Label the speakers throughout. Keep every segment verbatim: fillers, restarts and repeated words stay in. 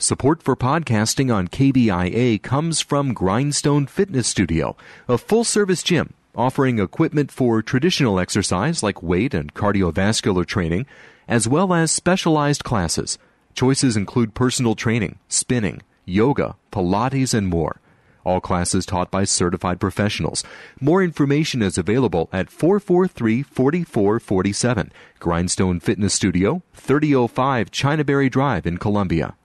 Speaker 1: Support for podcasting on K B I A comes from Grindstone Fitness Studio, a full-service gym offering equipment for traditional exercise like weight and cardiovascular training, as well as specialized classes. Choices include personal training, spinning, yoga, Pilates, and more. All classes taught by certified professionals. More information is available at four four three, four four four seven. Grindstone Fitness Studio, thirty oh five Chinaberry Drive in Columbia.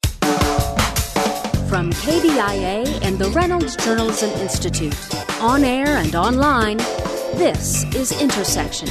Speaker 2: From K B I A and the Reynolds Journalism Institute, on air and online, this is Intersection.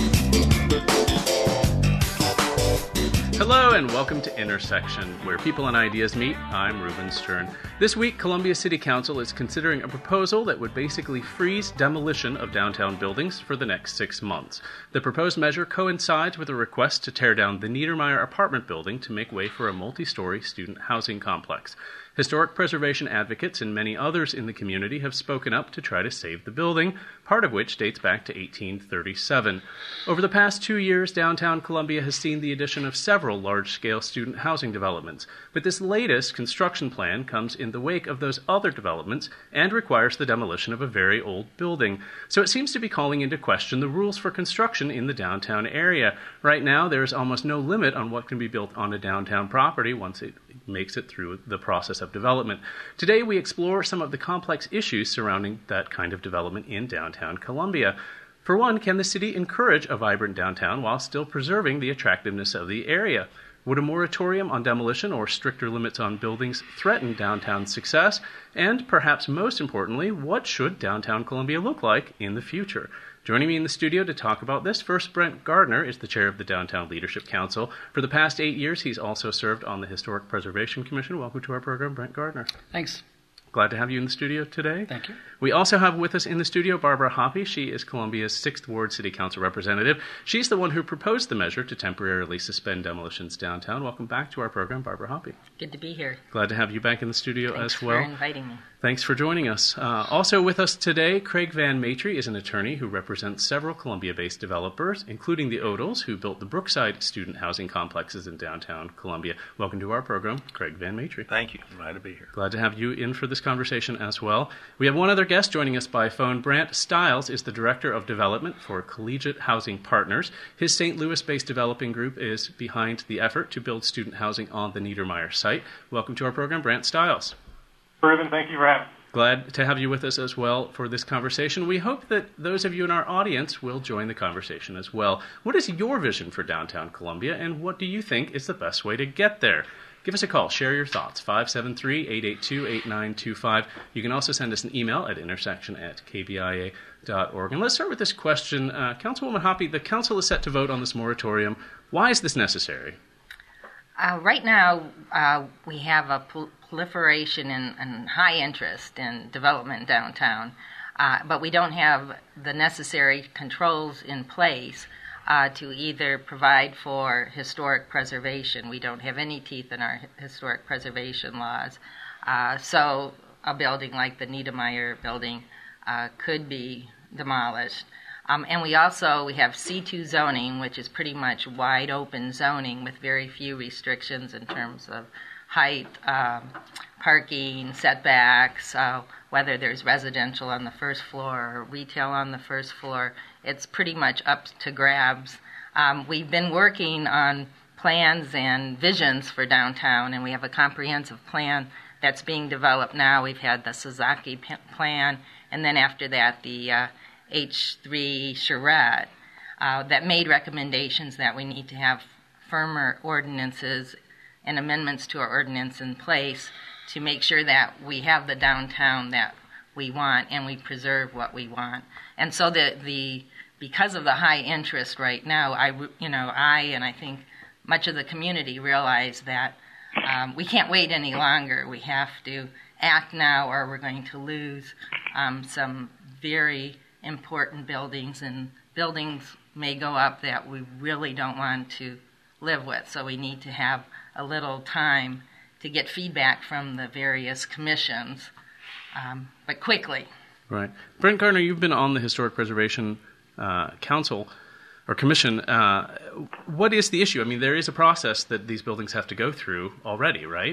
Speaker 3: Hello and welcome to Intersection, where people and ideas meet. I'm Reuben Stern. This week, Columbia City Council is considering a proposal that would basically freeze demolition of downtown buildings for the next six months. The proposed measure coincides with a request to tear down the Niedermeyer apartment building to make way for a multi-story student housing complex. Historic preservation advocates and many others in the community have spoken up to try to save the building, part of which dates back to eighteen thirty-seven. Over the past two years, downtown Columbia has seen the addition of several large-scale student housing developments, but this latest construction plan comes in the wake of those other developments and requires the demolition of a very old building. So it seems to be calling into question the rules for construction in the downtown area. Right now, there is almost no limit on what can be built on a downtown property once it makes it through the process of development. Today, we explore some of the complex issues surrounding that kind of development in downtown Columbia. For one, can the city encourage a vibrant downtown while still preserving the attractiveness of the area? Would a moratorium on demolition or stricter limits on buildings threaten downtown success? And perhaps most importantly, what should downtown Columbia look like in the future? Joining me in the studio to talk about this, first, Brent Gardner is the chair of the Downtown Leadership Council. For the past eight years, he's also served on the Historic Preservation Commission. Welcome to our program, Brent Gardner.
Speaker 4: Thanks.
Speaker 3: Glad to have you in the studio today.
Speaker 4: Thank you.
Speaker 3: We also have with us in the studio Barbara Hoppe. She is Columbia's sixth Ward City Council representative. She's the one who proposed the measure to temporarily suspend demolitions downtown. Welcome back to our program, Barbara Hoppe.
Speaker 5: Good to be here.
Speaker 3: Glad to have you back in the studio
Speaker 5: Thanks
Speaker 3: as well.
Speaker 5: Thanks for inviting me.
Speaker 3: Thanks for joining us. Uh, also with us today, Craig Van Matry is an attorney who represents several Columbia-based developers, including the Odles, who built the Brookside student housing complexes in downtown Columbia. Welcome to our program, Craig Van Matry.
Speaker 6: Thank you. Glad to be here.
Speaker 3: Glad to have you in for this conversation as well. We have one other guest joining us by phone. Brant Stiles is the Director of Development for Collegiate Housing Partners. His Saint Louis-based developing group is behind the effort to build student housing on the Niedermeyer site. Welcome to our program, Brant Stiles.
Speaker 7: Reuben, thank you for having me.
Speaker 3: Glad to have you with us as well for this conversation. We hope that those of you in our audience will join the conversation as well. What is your vision for downtown Columbia, and what do you think is the best way to get there? Give us a call. Share your thoughts. five seven three, eight eight two, eight nine two five. You can also send us an email at intersection at k b i a dot org. And let's start with this question. Uh, Councilwoman Hoppe, the council is set to vote on this moratorium. Why is this necessary?
Speaker 5: Uh, right now, uh, we have a prol- proliferation and, and high interest in development downtown, uh, but we don't have the necessary controls in place uh, to either provide for historic preservation. We don't have any teeth in our historic preservation laws. Uh, so a building like the Niedermeyer building uh, could be demolished. Um, and we also, we have C two zoning, which is pretty much wide open zoning with very few restrictions in terms of height, um, parking, setbacks, uh, whether there's residential on the first floor or retail on the first floor. It's pretty much up to grabs. Um, we've been working on plans and visions for downtown, and we have a comprehensive plan that's being developed now. We've had the Sasaki p- plan, and then after that, the uh, H three charrette uh, that made recommendations that we need to have firmer ordinances and amendments to our ordinance in place to make sure that we have the downtown that we want and we preserve what we want. And so the the because of the high interest right now, I you know I and I think much of the community realize that um, we can't wait any longer. We have to act now, or we're going to lose um, some very important buildings, and buildings may go up that we really don't want to live with. So we need to have a little time to get feedback from the various commissions, um, but quickly.
Speaker 3: Right. Brent Gardner, you've been on the Historic Preservation uh, Council or Commission. Uh, what is the issue? I mean, there is a process that these buildings have to go through already, right?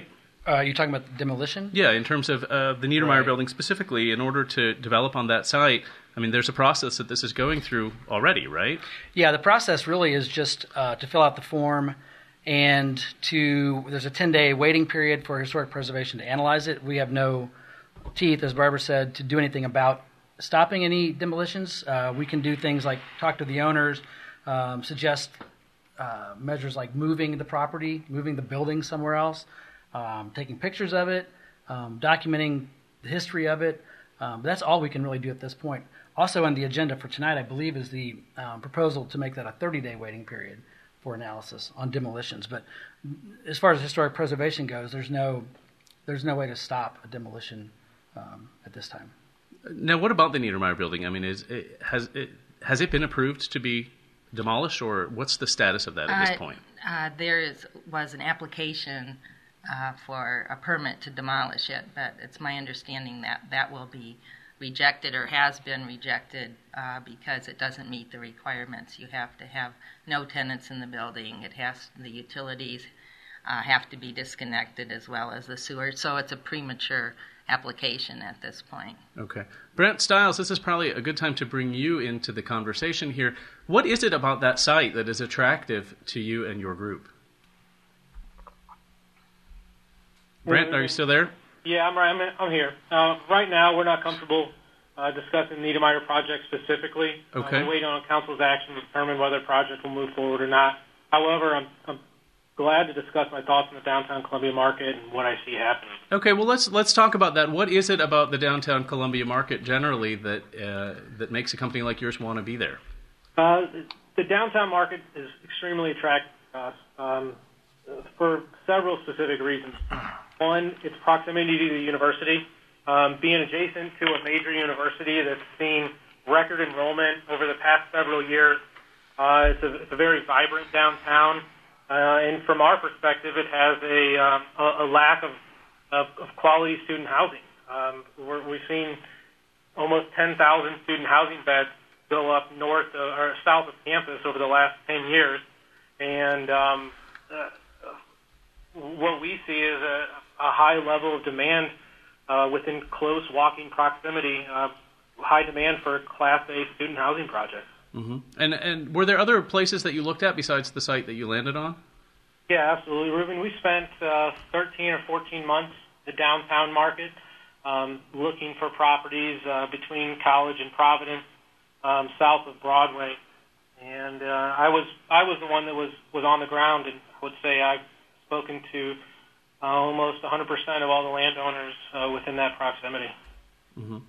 Speaker 4: Uh, you're talking about the demolition?
Speaker 3: Yeah, in terms of uh, the Niedermeyer
Speaker 4: Right.
Speaker 3: building specifically, in order to develop on that site, I mean, there's a process that this is going through already, right?
Speaker 4: Yeah, the process really is just uh, to fill out the form and to, there's a ten-day waiting period for historic preservation to analyze it. We have no teeth, as Barbara said, to do anything about stopping any demolitions. Uh, we can do things like talk to the owners, um, suggest uh, measures like moving the property, moving the building somewhere else, um, taking pictures of it, um, documenting the history of it. Um, but that's all we can really do at this point. Also on the agenda for tonight, I believe, is the um, proposal to make that a thirty-day waiting period for analysis on demolitions. But as far as historic preservation goes, there's no there's no way to stop a demolition um, at this time.
Speaker 3: Now, what about the Niedermeyer building? I mean, is it, has it has it been approved to be demolished, or what's the status of that at this
Speaker 5: Uh,
Speaker 3: point?
Speaker 5: Uh, there is, was an application uh, for a permit to demolish it, but it's my understanding that that will be rejected or has been rejected uh, because it doesn't meet the requirements. You have to have no tenants in the building. It has the utilities uh, have to be disconnected as well as the sewer. So it's a premature application at this point.
Speaker 3: Okay. Brent Stiles, this is probably a good time to bring you into the conversation here. What is it about that site that is attractive to you and your group? Brent, are you still there?
Speaker 7: Yeah, I'm right. I'm, I'm here. Uh, right now, we're not comfortable uh, discussing the Niedermeyer project specifically.
Speaker 3: Okay.
Speaker 7: Uh, we're waiting on council's action to determine whether the project will move forward or not. However, I'm, I'm glad to discuss my thoughts on the downtown Columbia market and what I see happening.
Speaker 3: Okay, well let's let's talk about that. What is it about the downtown Columbia market generally that uh, that makes a company like yours want to be there?
Speaker 7: Uh, the downtown market is extremely attractive to us um, for several specific reasons. One, its proximity to the university. Um, being adjacent to a major university that's seen record enrollment over the past several years, uh, it's, a, it's a very vibrant downtown. Uh, and from our perspective, it has a, um, a, a lack of, of, of quality student housing. Um, we're, we've seen almost ten thousand student housing beds go up north of, or south of campus over the last ten years. And um, uh, what we see is a, a high level of demand uh, within close walking proximity, uh, high demand for Class A student housing projects.
Speaker 3: Mm-hmm. And and were there other places that you looked at besides the site that you landed on?
Speaker 7: Yeah, absolutely, Ruben. We spent uh, thirteen or fourteen months in the downtown market um, looking for properties uh, between College and Providence, um, south of Broadway. And uh, I was I was the one that was, was on the ground, and I would say I've spoken to uh, almost one hundred percent of all the landowners uh, within that proximity.
Speaker 3: Mm-hmm.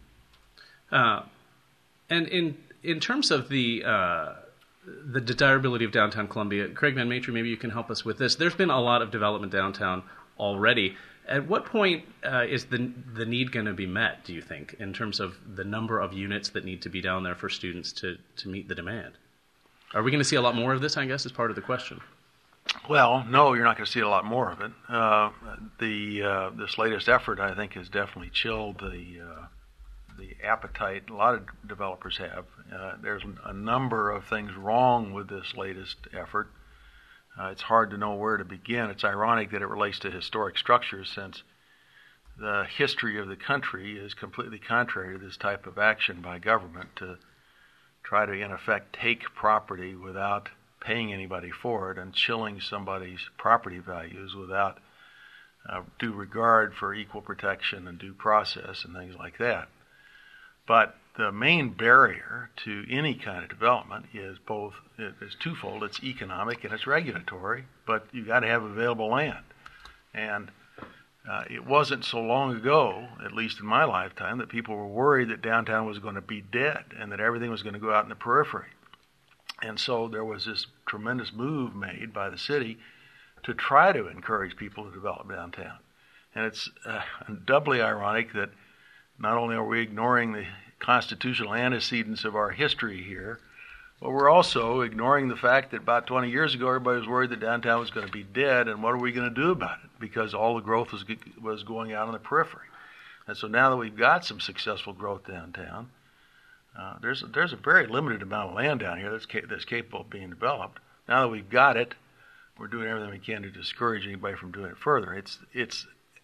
Speaker 3: Uh, and in in terms of the uh, the desirability of downtown Columbia, Craig Van Matry, maybe you can help us with this. There's been a lot of development downtown already. At what point uh, is the the need going to be met, do you think, in terms of the number of units that need to be down there for students to, to meet the demand? Are we going to see a lot more of this, I guess, is part of the question?
Speaker 6: Well, no, you're not going to see a lot more of it. Uh, the uh, this latest effort, I think, has definitely chilled the uh, the appetite a lot of developers have. Uh, there's a number of things wrong with this latest effort. Uh, it's hard to know where to begin. It's ironic that it relates to historic structures, since the history of the country is completely contrary to this type of action by government to try to, in effect, take property without paying anybody for it and chilling somebody's property values without uh, due regard for equal protection and due process and things like that. But the main barrier to any kind of development is both is twofold. It's economic and it's regulatory, but you got to have available land. And uh, it wasn't so long ago, at least in my lifetime, that people were worried that downtown was going to be dead and that everything was going to go out in the periphery. And so there was this tremendous move made by the city to try to encourage people to develop downtown. And it's uh, doubly ironic that not only are we ignoring the constitutional antecedents of our history here, but we're also ignoring the fact that about twenty years ago everybody was worried that downtown was going to be dead, and what are we going to do about it? Because all the growth was was going out on the periphery. And so now that we've got some successful growth downtown, uh, there's, there's a very limited amount of land down here that's, ca- that's capable of being developed. Now that we've got it, we're doing everything we can to discourage anybody from doing it further. It's it's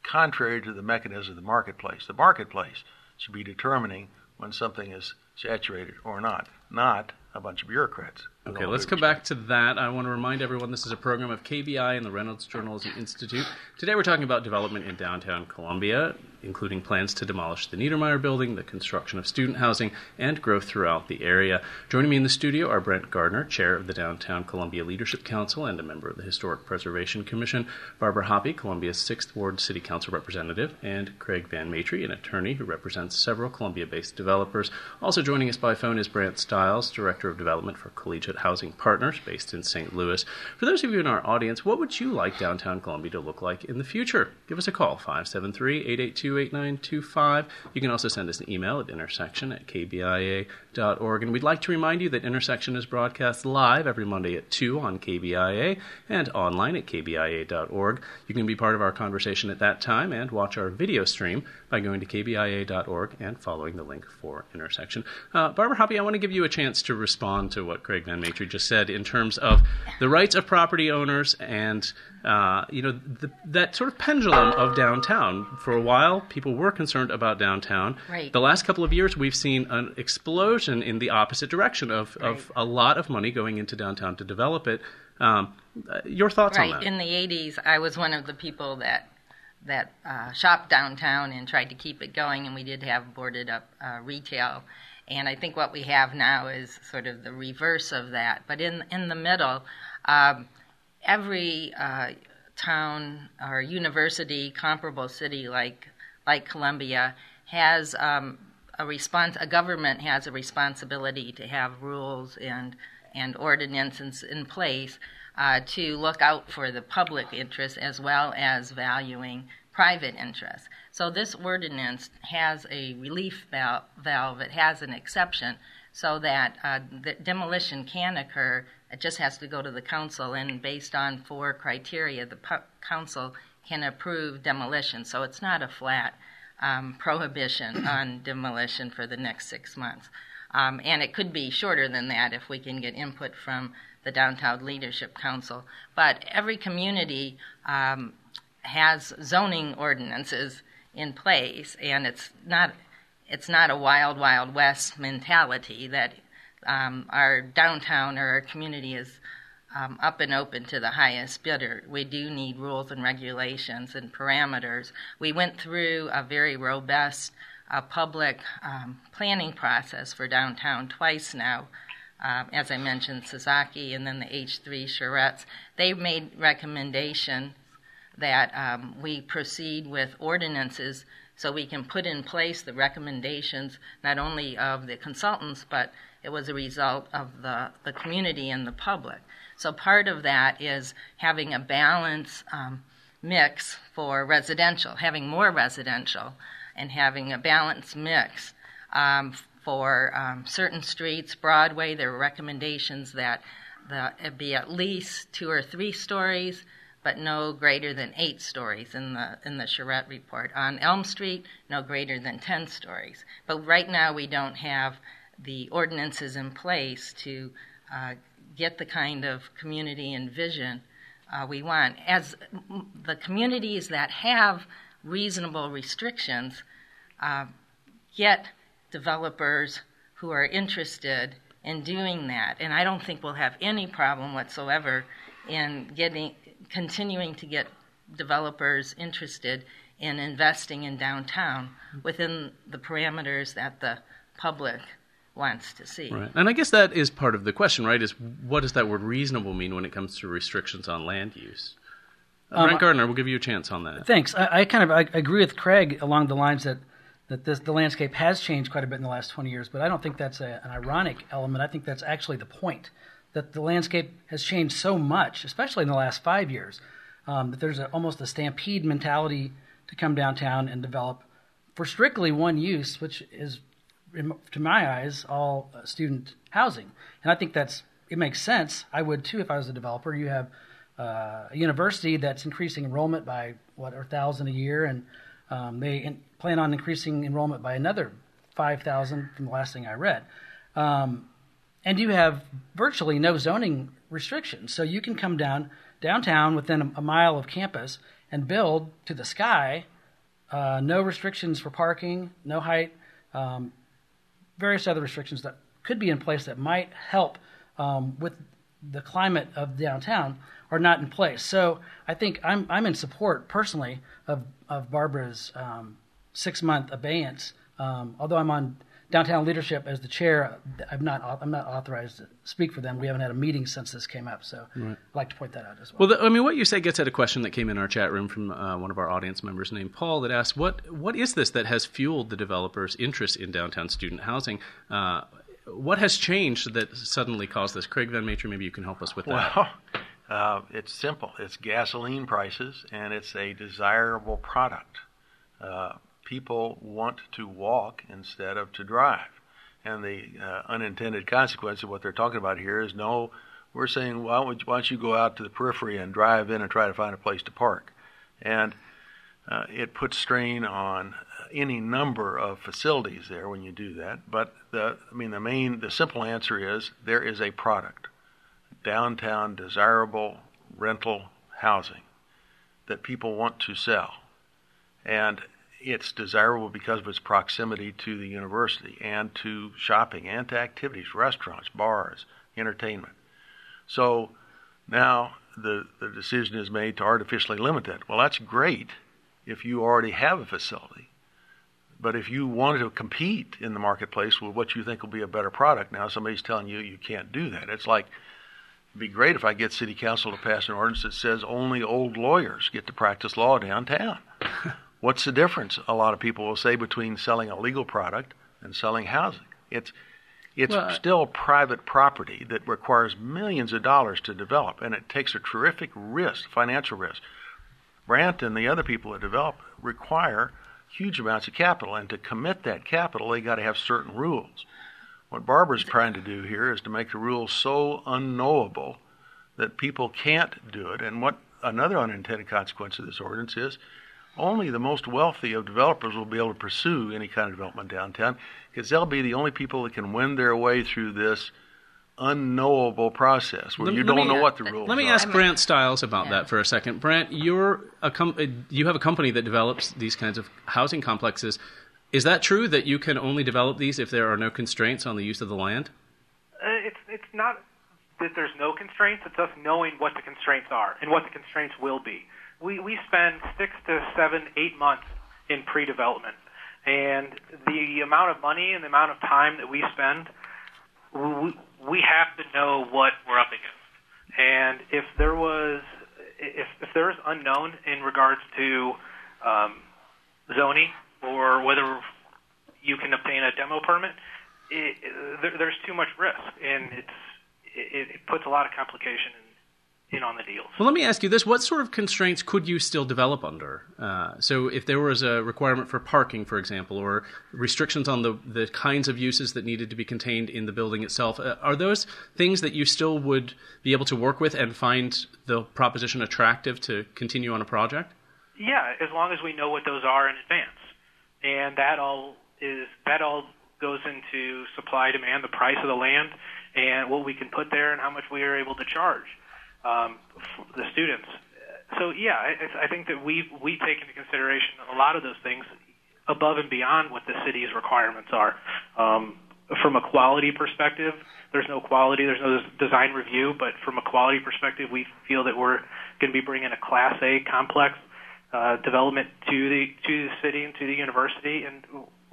Speaker 6: contrary to the mechanism of the marketplace. The marketplace should be determining when something is saturated or not, not a bunch of bureaucrats.
Speaker 3: Okay, let's come back to that. I want to remind everyone this is a program of K B I and the Reynolds Journalism Institute. Today we're talking about development in downtown Columbia, including plans to demolish the Niedermeyer building, the construction of student housing, and growth throughout the area. Joining me in the studio are Brent Gardner, chair of the Downtown Columbia Leadership Council and a member of the Historic Preservation Commission, Barbara Hoppe, Columbia's sixth Ward City Council representative, and Craig Van Matry, an attorney who represents several Columbia-based developers. Also joining us by phone is Brant Stiles, Director of Development for Collegiate Housing Partners, based in Saint Louis. For those of you in our audience, what would you like downtown Columbia to look like in the future? Give us a call, five seven three, eight eight two, eight nine two five. You can also send us an email at intersection at k b i a dot org. And we'd like to remind you that Intersection is broadcast live every Monday at two on K B I A and online at k b i a dot org. You can be part of our conversation at that time and watch our video stream by going to k b i a dot org and following the link for Intersection. Uh, Barbara Hoppe, I want to give you a chance to respond to what Craig Van Matry just said in terms of the rights of property owners and uh, you know the, that sort of pendulum of downtown. For a while, people were concerned about downtown.
Speaker 5: Right.
Speaker 3: The last couple of years, we've seen an explosion in the opposite direction of,
Speaker 5: right.
Speaker 3: of a lot of money going into downtown to develop it. Um, your thoughts
Speaker 5: right.
Speaker 3: on that?
Speaker 5: In the eighties, I was one of the people that that uh, shopped downtown and tried to keep it going, and we did have boarded up uh, retail. And I think what we have now is sort of the reverse of that. But in in the middle, um, every uh, town or university, comparable city like like Columbia, has um, a respons- a government has a responsibility to have rules and and ordinances in place uh, to look out for the public interest as well as valuing private interests. So this ordinance has a relief val- valve. It has an exception so that uh, the demolition can occur. It just has to go to the council, and based on four criteria, the pu- council can approve demolition. So it's not a flat um, prohibition on demolition for the next six months. Um, and it could be shorter than that if we can get input from the Downtown Leadership Council. But every community um, has zoning ordinances in place, and it's not it's not a wild, wild west mentality that um, our downtown or our community is um, up and open to the highest bidder. We do need rules and regulations and parameters. We went through a very robust uh, public um, planning process for downtown twice now. Uh, as I mentioned, Sasaki and then the H three Charettes. They made recommendations that um, we proceed with ordinances so we can put in place the recommendations not only of the consultants, but it was a result of the, the community and the public. So part of that is having a balanced um, mix for residential, having more residential, and having a balanced mix um, for um, certain streets. Broadway, there were recommendations that the, it be at least two or three stories, but no greater than eight stories in the in the Charette report. On Elm Street, no greater than ten stories. But right now we don't have the ordinances in place to uh, get the kind of community and vision uh, we want. As the communities that have reasonable restrictions uh, get developers who are interested in doing that, and I don't think we'll have any problem whatsoever in getting continuing to get developers interested in investing in downtown within the parameters that the public wants to see.
Speaker 3: Right. And I guess that is part of the question, right, is what does that word reasonable mean when it comes to restrictions on land use? Uh, um, Brent Gardner, we'll give you a chance on that.
Speaker 4: Thanks. I, I kind of I agree with Craig along the lines that, that this, the landscape has changed quite a bit in the last twenty years, but I don't think that's a, an ironic element. I think that's actually the point, that the landscape has changed so much, especially in the last five years, um, that there's a, almost a stampede mentality to come downtown and develop for strictly one use, which is, to my eyes, all uh, student housing. And I think that's it makes sense. I would too if I was a developer. You have uh, a university that's increasing enrollment by, what, a thousand a year, and um, they in, plan on increasing enrollment by another five thousand from the last thing I read. Um, And you have virtually no zoning restrictions. So you can come down downtown within a, a mile of campus and build to the sky uh, no restrictions for parking, no height, um, various other restrictions that could be in place that might help um, with the climate of downtown are not in place. So I think I'm I'm in support personally of of Barbara's um, six month abeyance. Um, although I'm on downtown leadership as the chair, I'm not I'm not authorized to speak for them. We haven't had a meeting since this came up, so right. I'd like to point that out as well.
Speaker 3: Well, the, I mean, what you say gets at a question that came in our chat room from uh, one of our audience members named Paul that asked, "What what is this that has fueled the developers' interest in downtown student housing? Uh, what has changed that suddenly caused this?" Craig Van Matre, maybe you can help us with that.
Speaker 6: Well, uh, it's simple. It's gasoline prices, and it's a desirable product. Uh, people want to walk instead of to drive. And the uh, unintended consequence of what they're talking about here is, no, we're saying, well, why don't you go out to the periphery and drive in and try to find a place to park? And uh, it puts strain on any number of facilities there when you do that. But the, I mean, the main, the simple answer is there is a product, downtown desirable rental housing that people want to sell. And it's desirable because of its proximity to the university and to shopping and to activities, restaurants, bars, entertainment. So now the, the decision is made to artificially limit that. Well, that's great if you already have a facility. But if you wanted to compete in the marketplace with what you think will be a better product, now somebody's telling you you can't do that. It's like, it'd be great if I get city council to pass an ordinance that says only old lawyers get to practice law downtown. What's the difference, a lot of people will say, between selling a legal product and selling housing? It's it's well, still private property that requires millions of dollars to develop, and it takes a terrific risk, financial risk. Brandt and the other people that develop require huge amounts of capital, and to commit that capital, they got to have certain rules. What Barbara's trying to do here is to make the rules so unknowable that people can't do it. And what another unintended consequence of this ordinance is, only the most wealthy of developers will be able to pursue any kind of development downtown, because they'll be the only people that can win their way through this unknowable process where
Speaker 3: let,
Speaker 6: you
Speaker 3: let
Speaker 6: don't
Speaker 3: me,
Speaker 6: know what the rules are.
Speaker 3: Let me ask Brant Stiles about yeah. that for a second. Brant, you're a com- you have a company that develops these kinds of housing complexes. Is that true that you can only develop these if there are no constraints on the use of the land?
Speaker 7: Uh, it's it's not that there's no constraints. It's us knowing what the constraints are and what the constraints will be. We we spend six to seven, eight months in pre-development, and the amount of money and the amount of time that we spend, we, we have to know what we're up against. And if there was, if if there is unknown in regards to um, zoning or whether you can obtain a demo permit, it, there, there's too much risk, and it's it, it puts a lot of complication in. in on the deals.
Speaker 3: Well, let me ask you this. What sort of constraints could you still develop under? Uh, so if there was a requirement for parking, for example, or restrictions on the, the kinds of uses that needed to be contained in the building itself, uh, are those things that you still would be able to work with and find the proposition attractive to continue on a project?
Speaker 7: Yeah, as long as we know what those are in advance. And that all is that all goes into supply, demand, the price of the land, and what we can put there and how much we are able to charge. Um, the students. So yeah, I, I think that we we take into consideration a lot of those things above and beyond what the city's requirements are. Um, from a quality perspective, there's no quality, there's no design review, but from a quality perspective, we feel that we're going to be bringing a Class A complex uh, development to the to the city and to the university, and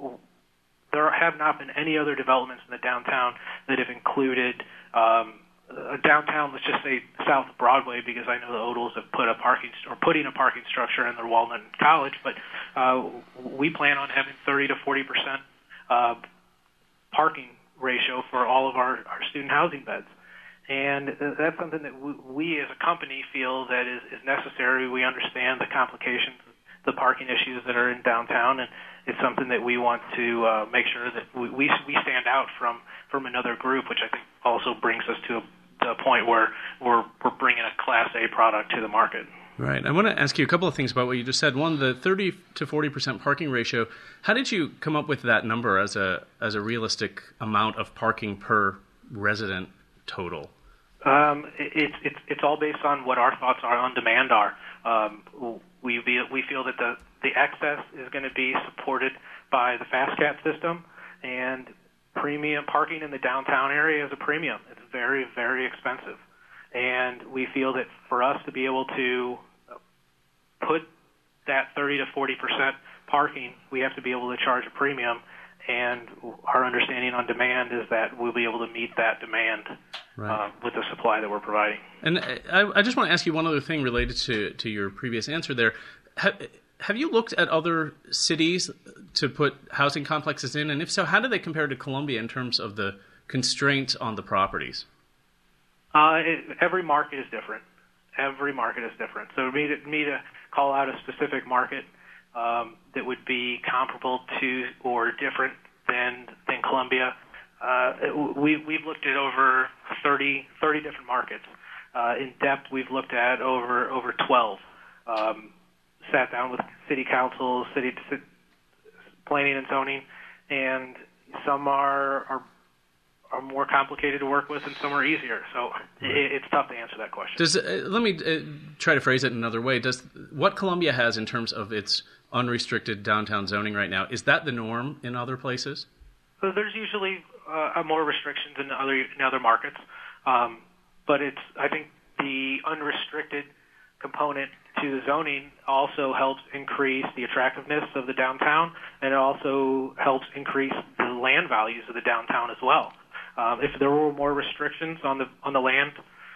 Speaker 7: there have not been any other developments in the downtown that have included um, Uh, downtown, let's just say South Broadway, because I know the Odals have put a parking or putting a parking structure in their Walnut College, but uh, we plan on having thirty to forty percent uh, parking ratio for all of our, our student housing beds, and uh, that's something that we, we as a company feel that is, is necessary. We understand the complications, the parking issues that are in downtown, and it's something that we want to uh, make sure that we, we we stand out from from another group, which I think also brings us to a a point where we're we're bringing a Class A product to the market.
Speaker 3: Right. I want to ask you a couple of things about what you just said. One, the thirty to forty percent parking ratio. How did you come up with that number as a as a realistic amount of parking per resident total?
Speaker 7: Um, it's it's it's all based on what our thoughts are on demand are. Um, we we feel that the the excess is going to be supported by the FastCat system, and premium parking in the downtown area is a premium. It's very, very expensive. And we feel that for us to be able to put that thirty to forty percent parking, we have to be able to charge a premium. And our understanding on demand is that we'll be able to meet that demand right. uh, with the supply that we're providing.
Speaker 3: And I, I just want to ask you one other thing related to, to your previous answer there. Have, have you looked at other cities to put housing complexes in? And if so, how do they compare to Columbia in terms of the constraints on the properties?
Speaker 7: Uh, it, every market is different. Every market is different. So me to, me to call out a specific market Um, that would be comparable to or different than than Columbia. Uh, we, we've looked at over thirty, thirty different markets. Uh, in depth, we've looked at over over twelve. Um, sat down with city council, city planning and zoning, and some are are are more complicated to work with, and some are easier. So right. it, it's tough to answer that question.
Speaker 3: Does uh, let me uh, try to phrase it another way. Does what Columbia has in terms of its unrestricted downtown zoning right now, is that the norm in other places?
Speaker 7: So there's usually uh, more restrictions in other in other markets, um, but it's I think the unrestricted component to the zoning also helps increase the attractiveness of the downtown, and it also helps increase the land values of the downtown as well. Um, if there were more restrictions on the on the land,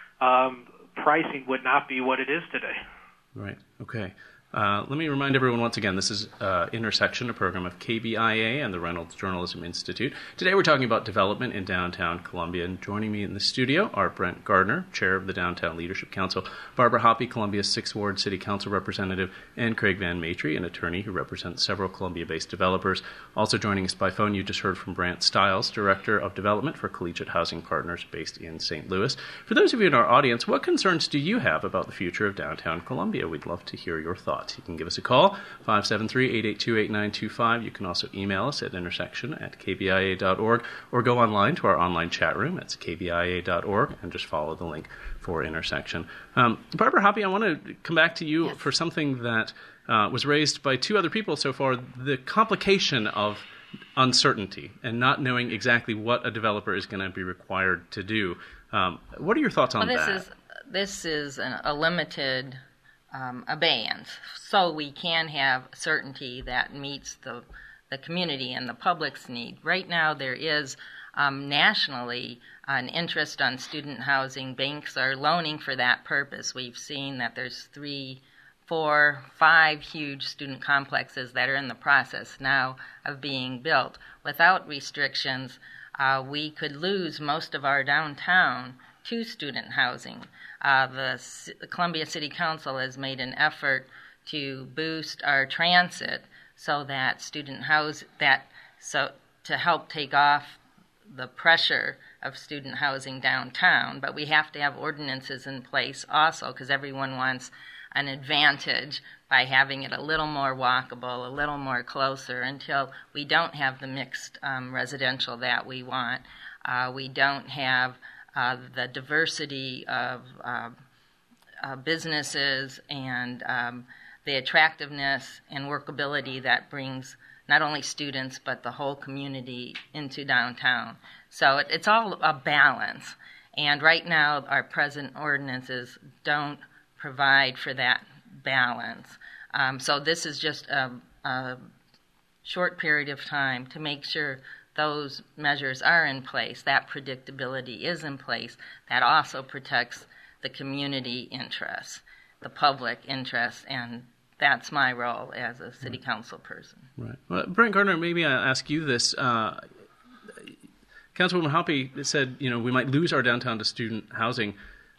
Speaker 7: um, pricing would not be what it is today.
Speaker 3: Right. Okay. Uh, let me remind everyone once again, this is uh, Intersection, a program of K B I A and the Reynolds Journalism Institute. Today we're talking about development in downtown Columbia, and joining me in the studio are Brent Gardner, chair of the Downtown Leadership Council, Barbara Hoppe, Columbia's sixth Ward City Council representative, and Craig Van Matry, an attorney who represents several Columbia-based developers. Also joining us by phone, you just heard from Brant Stiles, Director of Development for Collegiate Housing Partners based in Saint Louis. For those of you in our audience, what concerns do you have about the future of downtown Columbia? We'd love to hear your thoughts. You can give us a call, five seven three, eight eight two, eight nine two five. You can also email us at intersection at k b i a dot org, or go online to our online chat room. It's k b i a dot org, and just follow the link for Intersection. Um, Barbara Hoppe, I want to come back to you yes. for something that uh, was raised by two other people so far, the complication of uncertainty and not knowing exactly what a developer is going to be required to do. Um, what are your thoughts on
Speaker 5: well, this
Speaker 3: that?
Speaker 5: Is, this is an, a limited Um, abeyance, so we can have certainty that meets the the community and the public's need. Right now there is um, nationally an interest on student housing. Banks are loaning for that purpose. We've seen that there's three, four, five huge student complexes that are in the process now of being built. Without restrictions, uh, we could lose most of our downtown to student housing. Uh, the, C- the Columbia City Council has made an effort to boost our transit so that student house that so to help take off the pressure of student housing downtown. But we have to have ordinances in place also, because everyone wants an advantage by having it a little more walkable, a little more closer. Until we don't have the mixed um, residential that we want, uh, we don't have Uh, the diversity of uh, uh, businesses and um, the attractiveness and workability that brings not only students but the whole community into downtown. So it, it's all a balance. And right now our present ordinances don't provide for that balance. Um, so this is just a, a short period of time to make sure those measures are in place, that predictability is in place, that also protects the community interests, the public interests, and that's my role as a city council person.
Speaker 3: Right. Well, Brent Gardner, maybe I'll ask you this. Uh, Councilwoman Hoppe said, you know, we might lose our downtown to student housing.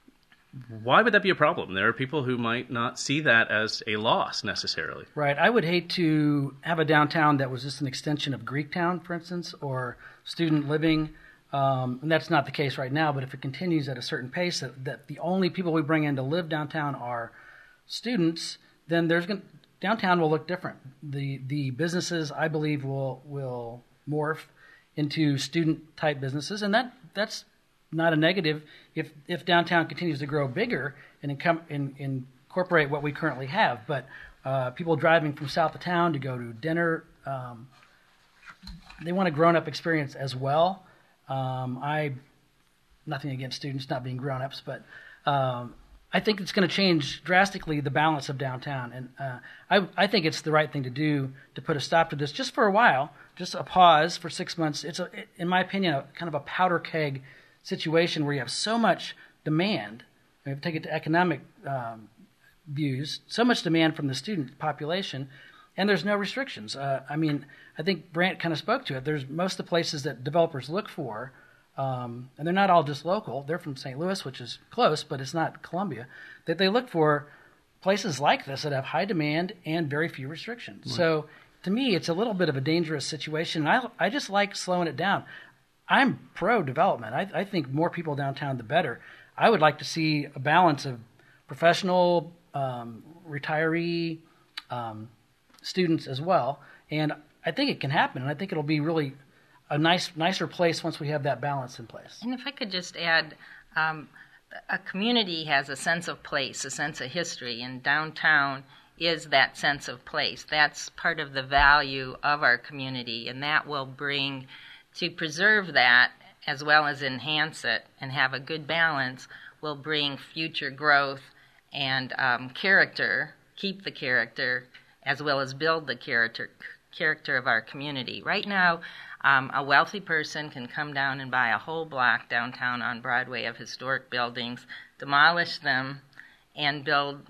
Speaker 3: Why would that be a problem? There are people who might not see that as a loss necessarily.
Speaker 4: Right. I would hate to have a downtown that was just an extension of Greektown, for instance, or student living. Um, and that's not the case right now, but if it continues at a certain pace, that, that the only people we bring in to live downtown are students, then there's going downtown will look different. The the businesses, I believe, will will morph into student-type businesses, and that that's not a negative if if downtown continues to grow bigger and income, in, incorporate what we currently have. But uh, people driving from south of town to go to dinner. Um, they want a grown-up experience as well. Um, I, nothing against students not being grown-ups, but um, I think it's going to change drastically the balance of downtown. And uh, I, I think it's the right thing to do to put a stop to this just for a while, just a pause for six months. It's, a, in my opinion, a kind of a powder keg situation where you have so much demand. If you take it to economic um, views, so much demand from the student population, and there's no restrictions. Uh, I mean, I think Brant kind of spoke to it. There's most of the places that developers look for, um, and they're not all just local. They're from Saint Louis, which is close, but it's not Columbia, that they look for places like this that have high demand and very few restrictions. Right. So to me, it's a little bit of a dangerous situation. I, I just like slowing it down. I'm pro-development. I, I think more people downtown, the better. I would like to see a balance of professional, um, retiree, um, students as well. And I think it can happen, and I think it'll be really a nice, nicer place once we have that balance in place.
Speaker 5: And if I could just add, um, a community has a sense of place, a sense of history, and downtown is that sense of place. That's part of the value of our community, and that will bring, to preserve that as well as enhance it and have a good balance, will bring future growth and um, character, keep the character, as well as build the character character of our community. Right now, um, a wealthy person can come down and buy a whole block downtown on Broadway of historic buildings, demolish them, and build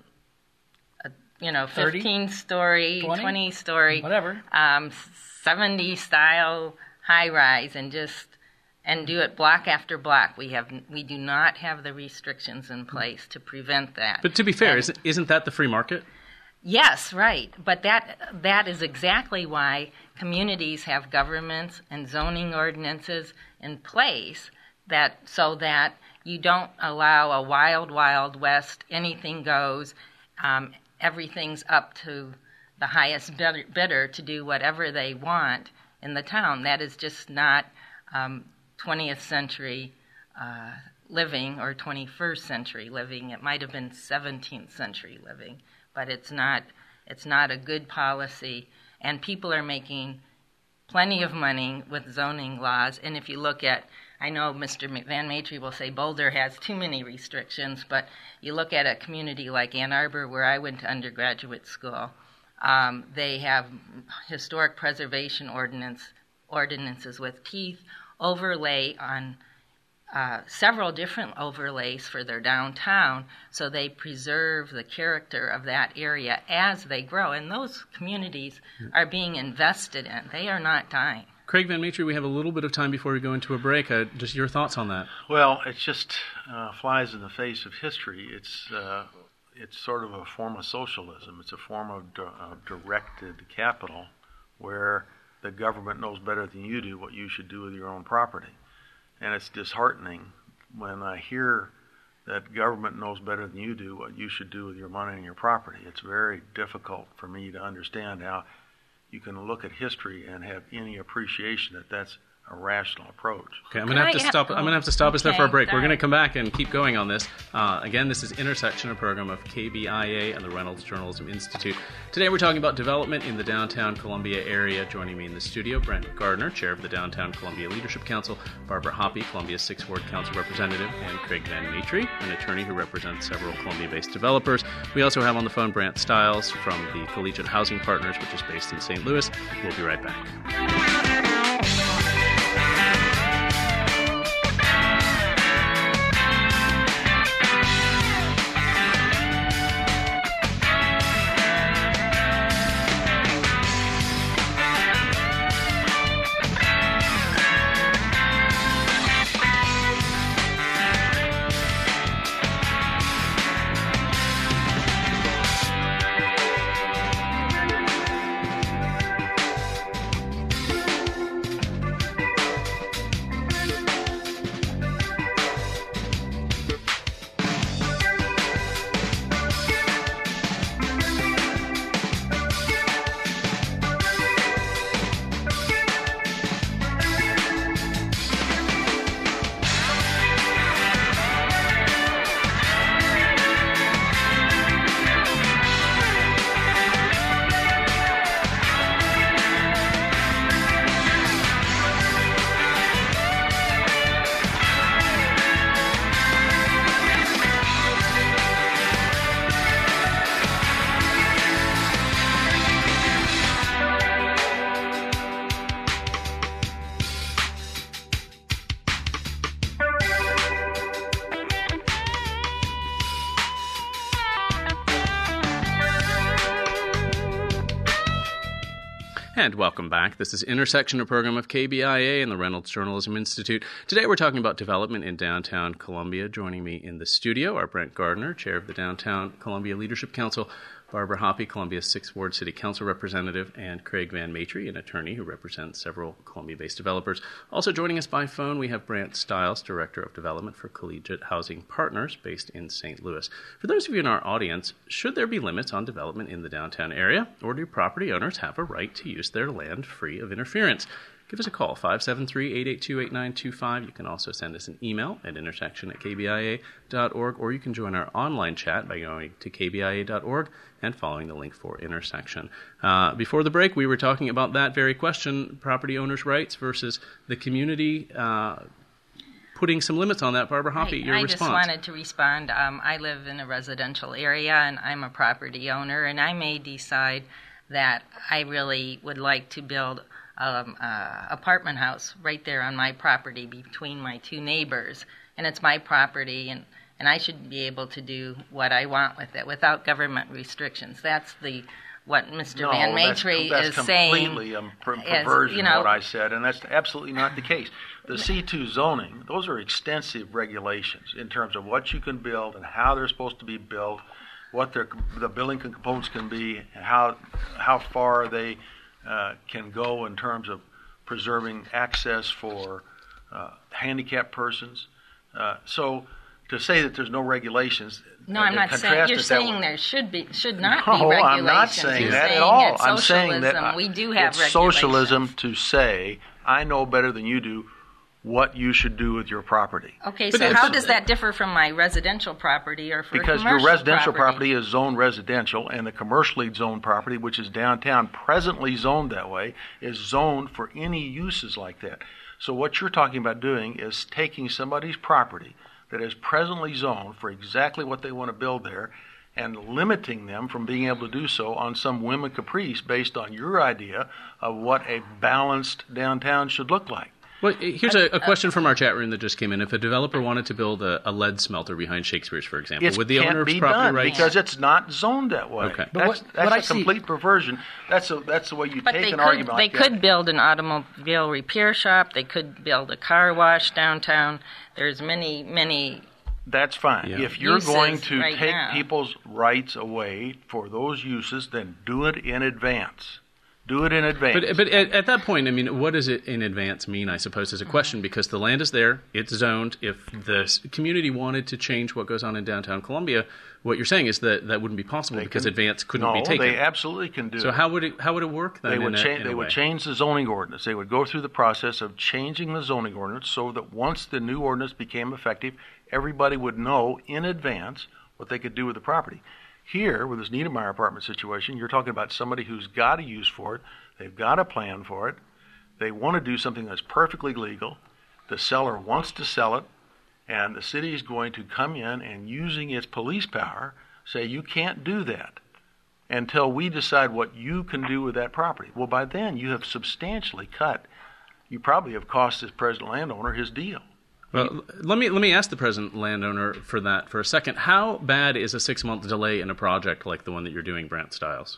Speaker 5: a, you know, fifteen-story, twenty-story,
Speaker 4: whatever,
Speaker 5: um, seventies-style high-rise, and just and do it block after block. We have we do not have the restrictions in place to prevent that.
Speaker 3: But to be fair,
Speaker 5: and,
Speaker 3: isn't, isn't that the free market?
Speaker 5: Yes, right. But that that is exactly why communities have governments and zoning ordinances in place, that so that you don't allow a wild, wild west, anything goes, um, everything's up to the highest bidder, bidder to do whatever they want in the town. That is just not um, twentieth century uh, living or twenty-first century living. It might have been seventeenth century living. But it's not it's not a good policy, and people are making plenty of money with zoning laws. And if you look at, I know Mister Van Maitre will say Boulder has too many restrictions, but you look at a community like Ann Arbor, where I went to undergraduate school, um, they have historic preservation ordinance ordinances with teeth, overlay on Uh, several different overlays for their downtown, so they preserve the character of that area as they grow. And those communities are being invested in. They are not dying.
Speaker 3: Craig Van Maitre, we have a little bit of time before we go into a break. Uh, just your thoughts on that?
Speaker 6: Well, it just uh, flies in the face of history. It's uh, it's sort of a form of socialism. It's a form of di- uh, directed capital where the government knows better than you do what you should do with your own property. And it's disheartening when I hear that government knows better than you do what you should do with your money and your property. It's very difficult for me to understand how you can look at history and have any appreciation that that's a rational approach.
Speaker 3: Okay, I'm gonna have to stop. I'm gonna have to stop us there for a break. We're gonna come back and keep going on this. Uh, again, this is Intersection, a program of K B I A and the Reynolds Journalism Institute. Today, we're talking about development in the downtown Columbia area. Joining me in the studio, Brent Gardner, chair of the Downtown Columbia Leadership Council; Barbara Hoppe, Columbia's Sixth Ward Council representative; and Craig Van Maitre, an attorney who represents several Columbia-based developers. We also have on the phone Brant Stiles from the Collegiate Housing Partners, which is based in Saint Louis. We'll be right back. And welcome back. This is Intersection, a program of K B I A and the Reynolds Journalism Institute. Today we're talking about development in downtown Columbia. Joining me in the studio are Brent Gardner, chair of the Downtown Columbia Leadership Council, Barbara Hoppe, Columbia's sixth Ward City Council representative, and Craig Van Matry, an attorney who represents several Columbia-based developers. Also joining us by phone, we have Brant Stiles, Director of Development for Collegiate Housing Partners, based in Saint Louis. For those of you in our audience, should there be limits on development in the downtown area, or do property owners have a right to use their land free of interference? Give us a call, five seven three, eight eight two, eight nine two five. You can also send us an email at intersection at k b i a dot org, or you can join our online chat by going to k b i a dot org and following the link for Intersection. Uh, before the break, we were talking about that very question, property owners' rights versus the community uh, putting some limits on that. Barbara Hoppe, your
Speaker 5: I
Speaker 3: response.
Speaker 5: I just wanted to respond. Um, I live in a residential area, and I'm a property owner, and I may decide that I really would like to build Um, uh, apartment house right there on my property between my two neighbors, and it's my property, and, and I should be able to do what I want with it without government restrictions. That's the what Mister
Speaker 6: No,
Speaker 5: Van
Speaker 6: that's,
Speaker 5: Matry
Speaker 6: that's
Speaker 5: is saying.
Speaker 6: That's completely a per-
Speaker 5: is,
Speaker 6: perversion
Speaker 5: you know,
Speaker 6: of what I said, and that's absolutely not the case. The C two zoning, those are extensive regulations in terms of what you can build and how they're supposed to be built, what their, the building components can be, and how how far they Uh, can go in terms of preserving access for uh, handicapped persons. Uh, so to say that there's no regulations,
Speaker 5: no, I'm not saying. You're saying
Speaker 6: with,
Speaker 5: there should be, should not
Speaker 6: no,
Speaker 5: be regulations.
Speaker 6: I'm not saying
Speaker 5: You're
Speaker 6: that
Speaker 5: saying
Speaker 6: at all.
Speaker 5: It's
Speaker 6: I'm saying that
Speaker 5: socialism. We do have
Speaker 6: it's
Speaker 5: regulations.
Speaker 6: socialism to say I know better than you do what you should do with your property.
Speaker 5: Okay,
Speaker 3: But
Speaker 5: so
Speaker 3: it's-
Speaker 5: how does that differ from my residential property or for
Speaker 6: Because
Speaker 5: commercial
Speaker 6: your residential
Speaker 5: property?
Speaker 6: property is zoned residential, and the commercially zoned property, which is downtown, presently zoned that way, is zoned for any uses like that. So what you're talking about doing is taking somebody's property that is presently zoned for exactly what they want to build there and limiting them from being able to do so on some whim and caprice based on your idea of what a balanced downtown should look like.
Speaker 3: Well, here's a, a question from our chat room that just came in. If a developer wanted to build a, a lead smelter behind Shakespeare's, for example,
Speaker 6: It
Speaker 3: would the
Speaker 6: can't
Speaker 3: owner of
Speaker 6: be
Speaker 3: property
Speaker 6: done
Speaker 3: rights?
Speaker 6: because it's not zoned that way.
Speaker 3: Okay.
Speaker 4: But
Speaker 6: That's,
Speaker 4: what-
Speaker 6: that's
Speaker 4: what
Speaker 6: a
Speaker 4: I see-
Speaker 6: complete perversion. That's a, that's the way you
Speaker 5: But
Speaker 6: take
Speaker 5: they
Speaker 6: an
Speaker 5: could,
Speaker 6: argument
Speaker 5: they
Speaker 6: like
Speaker 5: could
Speaker 6: that.
Speaker 5: build an automobile repair shop. They could build a car wash downtown. There's many, many.
Speaker 6: That's fine.
Speaker 3: Yeah.
Speaker 6: If you're
Speaker 5: Uses
Speaker 6: going to
Speaker 5: right
Speaker 6: take
Speaker 5: now.
Speaker 6: people's rights away for those uses, then do it in advance. Do it in advance.
Speaker 3: But, but at, at that point, I mean, what does it in advance mean, I suppose, is a question, because the land is there, it's zoned. If the s- community wanted to change what goes on in downtown Columbia, what you're saying is that that wouldn't be possible
Speaker 6: They
Speaker 3: because
Speaker 6: can-
Speaker 3: advance couldn't
Speaker 6: no,
Speaker 3: be taken.
Speaker 6: they absolutely can do
Speaker 3: So
Speaker 6: it.
Speaker 3: how would it how would it work then?
Speaker 6: They would,
Speaker 3: in a,
Speaker 6: cha-
Speaker 3: in a
Speaker 6: they would
Speaker 3: way?
Speaker 6: change the zoning ordinance. They would go through the process of changing the zoning ordinance so that once the new ordinance became effective, everybody would know in advance what they could do with the property. Here, with this Niedermeyer apartment situation, you're talking about somebody who's got a use for it. They've got a plan for it. They want to do something that's perfectly legal. The seller wants to sell it, and the city is going to come in and, using its police power, say you can't do that until we decide what you can do with that property. Well, by then, you have substantially cut. You probably have cost this present landowner his deal.
Speaker 3: Well, let me let me ask the present landowner for that for a second. How bad is a six month delay in a project like the one that you're doing, Brant Stiles?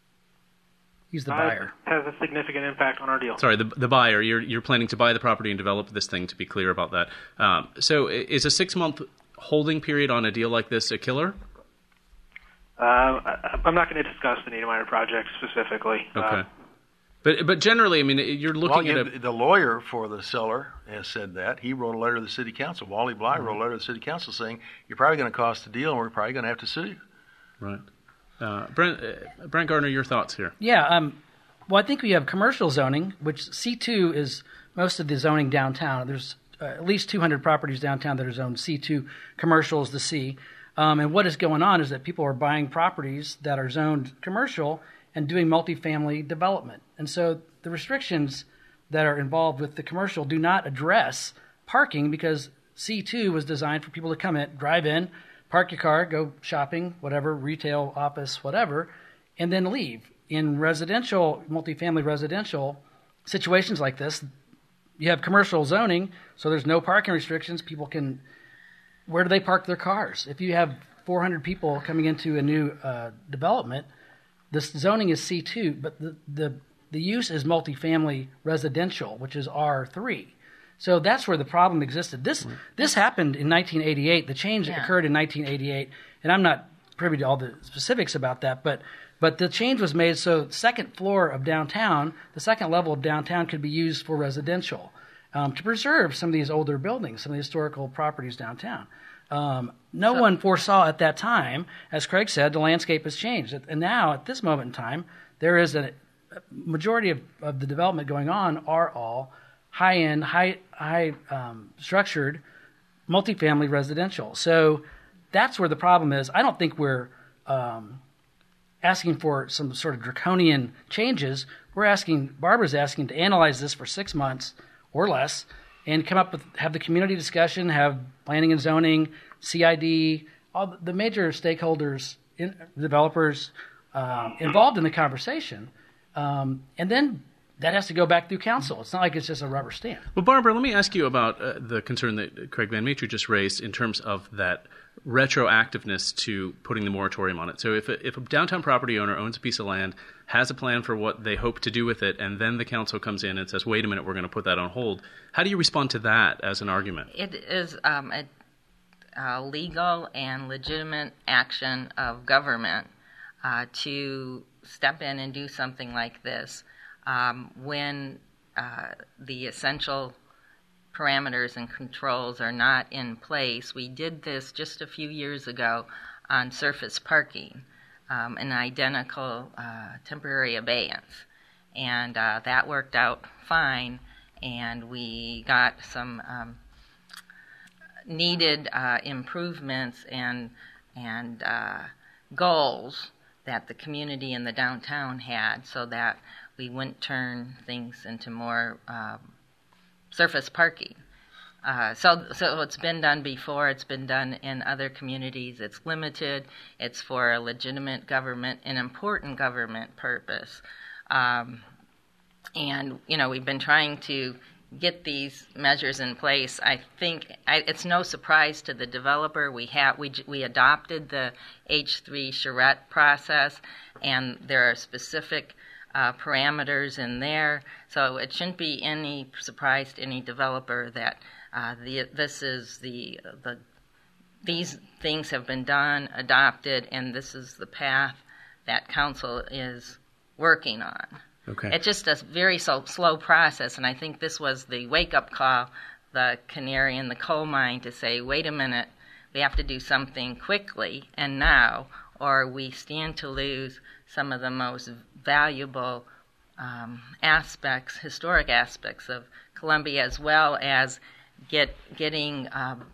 Speaker 4: He's the
Speaker 7: Uh,
Speaker 4: buyer.
Speaker 7: has a significant impact on our deal.
Speaker 3: Sorry, the the buyer. You're you're planning to buy the property and develop this thing. To be clear about that, um, so i- is a six month holding period on a deal like this a killer?
Speaker 7: Uh, I, I'm not going to discuss the Niedermeyer project specifically.
Speaker 3: Okay,
Speaker 7: Uh,
Speaker 3: but but generally, I mean, you're looking
Speaker 6: well,
Speaker 3: at
Speaker 6: yeah,
Speaker 3: a.
Speaker 6: the lawyer for the seller has said that. He wrote a letter to the city council. Wally Bly
Speaker 3: Mm-hmm.
Speaker 6: wrote a letter to the city council saying, you're probably going to cost the deal, and we're probably going to have to sue you.
Speaker 3: Right. Uh, Brent, uh, Brent Gardner, your thoughts here?
Speaker 4: Yeah. Um, well, I think we have commercial zoning, which C two is most of the zoning downtown. There's uh, at least two hundred properties downtown that are zoned C two. Commercial is the C. Um, and what is going on is that people are buying properties that are zoned commercial and doing multifamily development. And so the restrictions that are involved with the commercial do not address parking, because C two was designed for people to come in, drive in, park your car, go shopping, whatever, retail, office, whatever, and then leave. In residential, multifamily residential situations like this, you have commercial zoning, so there's no parking restrictions. People can, where do they park their cars? If you have four hundred people coming into a new uh, development, this zoning is C two, but the, the the use is multifamily residential, which is R three. So that's where the problem existed. This this happened in nineteen eighty-eight. The change
Speaker 5: Yeah.
Speaker 4: occurred in nineteen eighty-eight, and I'm not privy to all the specifics about that, but but the change was made so the second floor of downtown, the second level of downtown could be used for residential um, to preserve some of these older buildings, some of the historical properties downtown. Um, no one foresaw at that time, as Craig said, the landscape has changed. And now, at this moment in time, there is a majority of, of the development going on are all high-end, high, high um, structured, multifamily residential. So that's where the problem is. I don't think we're um, asking for some sort of draconian changes. We're asking, Barbara's asking to analyze this for six months or less and come up with, have the community discussion, have planning and zoning, C I D, all the major stakeholders, in, developers um, involved in the conversation. Um, and then that has to go back through council. It's not like it's just a rubber stamp.
Speaker 3: Well, Barbara, let me ask you about uh, the concern that Craig Van Matry just raised in terms of that retroactiveness to putting the moratorium on it. So if a, if a downtown property owner owns a piece of land, has a plan for what they hope to do with it, and then the council comes in and says, wait a minute, we're going to put that on hold, how do you respond to that as an argument?
Speaker 5: It is um, a, a legal and legitimate action of government uh, to step in and do something like this um, when uh, the essential parameters and controls are not in place. We did this just a few years ago on surface parking, um, an identical uh, temporary abeyance. And uh, that worked out fine, and we got some um, needed uh, improvements and, and uh, goals that the community in the downtown had so that we wouldn't turn things into more uh, surface parking. Uh, so, so it's been done before. It's been done in other communities. It's limited. It's for a legitimate government, an important government purpose. Um, and, you know, we've been trying to get these measures in place. I think I, it's no surprise to the developer. We have we we adopted the H three charrette process, and there are specific uh, parameters in there. So it shouldn't be any surprise to any developer that uh, the this is the the these things have been done, adopted, and this is the path that council is working on.
Speaker 3: Okay.
Speaker 5: It's just a very so, slow process, and I think this was the wake-up call, the canary in the coal mine, to say, wait a minute, we have to do something quickly and now, or we stand to lose some of the most valuable um, aspects, historic aspects of Columbia, as well as get getting um,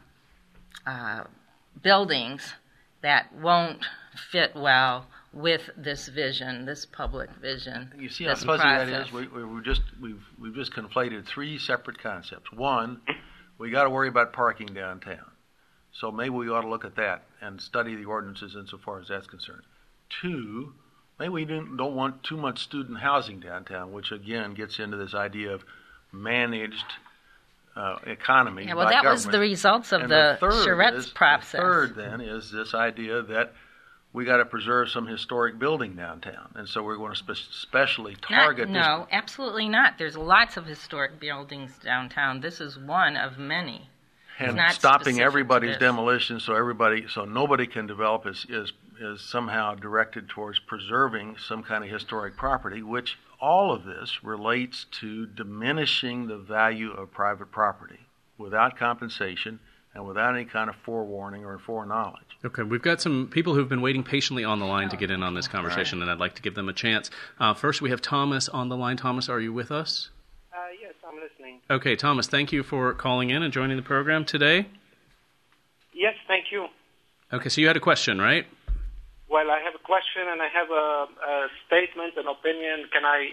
Speaker 5: uh, buildings that won't fit well with this vision, this public vision.
Speaker 6: You see how
Speaker 5: this
Speaker 6: fuzzy
Speaker 5: process.
Speaker 6: that is? We, we we just we've we've just conflated three separate concepts. One, we got to worry about parking downtown, so maybe we ought to look at that and study the ordinances insofar as that's concerned. Two, maybe we don't don't want too much student housing downtown, which again gets into this idea of managed uh, economy.
Speaker 5: Yeah, well,
Speaker 6: by
Speaker 5: that
Speaker 6: government.
Speaker 5: was the results of
Speaker 6: And
Speaker 5: the,
Speaker 6: the
Speaker 5: charrettes
Speaker 6: is,
Speaker 5: process.
Speaker 6: The third, then, is this idea that we got to preserve some historic building downtown, and so we're going to spe- specially target
Speaker 5: not, no, absolutely not. There's lots of historic buildings downtown. This is one of many.
Speaker 6: this, and
Speaker 5: not
Speaker 6: stopping
Speaker 5: specific to
Speaker 6: everybody's
Speaker 5: this.
Speaker 6: demolition, so everybody, so nobody can develop, is is is somehow directed towards preserving some kind of historic property. Which all of this relates to diminishing the value of private property without compensation and without any kind of forewarning or foreknowledge.
Speaker 3: Okay, we've got some people who've been waiting patiently on the line to get in on this conversation, and I'd like to give them a chance. Uh, first, we have Thomas on the line. Thomas, are you with us?
Speaker 8: Uh, yes, I'm listening.
Speaker 3: Okay, Thomas, thank you for calling in and joining the program today.
Speaker 8: Yes, thank you.
Speaker 3: Okay, so you had a question, right?
Speaker 8: Well, I have a question and I have a, a statement, an opinion. Can I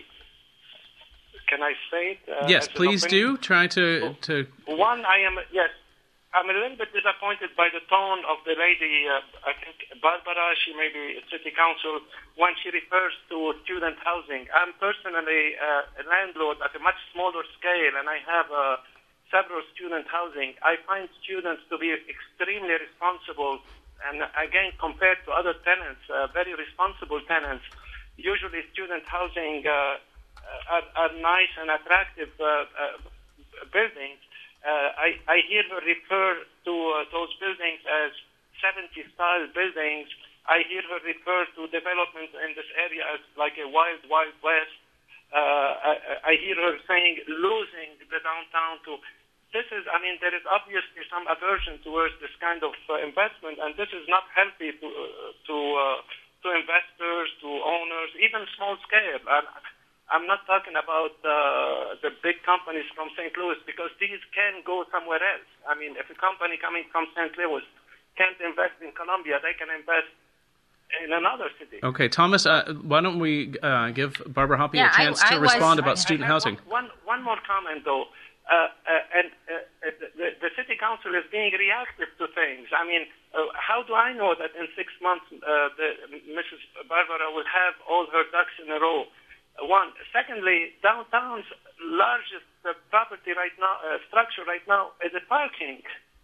Speaker 8: can I say it? Uh,
Speaker 3: yes,
Speaker 8: as an
Speaker 3: please
Speaker 8: opinion?
Speaker 3: do. Try to, to...
Speaker 8: One, I am, yes, I'm a little bit disappointed by the tone of the lady, uh, I think Barbara, she may be city council, when she refers to student housing. I'm personally uh, a landlord at a much smaller scale, and I have uh, several student housing. I find students to be extremely responsible, and again, compared to other tenants, uh, very responsible tenants. Usually student housing uh, uh, are, are nice and attractive uh, uh, buildings. Uh, I, I hear her refer to uh, those buildings as seventies-style buildings. I hear her refer to development in this area as like a wild, wild west. Uh, I, I hear her saying losing the downtown to... This is, I mean, there is obviously some aversion towards this kind of uh, investment, and this is not healthy to uh, to uh, to investors, to owners, even small scale. I'm, I'm not talking about uh, the big companies from Saint Louis, because these can go somewhere else. I mean, if a company coming from Saint Louis can't invest in Columbia, they can invest in another city.
Speaker 3: Okay, Thomas, uh, why don't we uh, give Barbara Hoppe
Speaker 5: yeah,
Speaker 3: a chance
Speaker 5: I,
Speaker 3: to
Speaker 5: I
Speaker 3: respond
Speaker 5: was,
Speaker 3: about
Speaker 5: I,
Speaker 3: student
Speaker 8: I
Speaker 3: housing?
Speaker 8: One, one, one more comment, though. Uh, uh, and uh, the, the city council is being reactive to things. I mean, uh, how do I know that in six months uh, the, Missus Barbara will have all her ducks in a row? Uh, one. Secondly, downtown's largest uh, property right now, uh, structure right now, is a parking.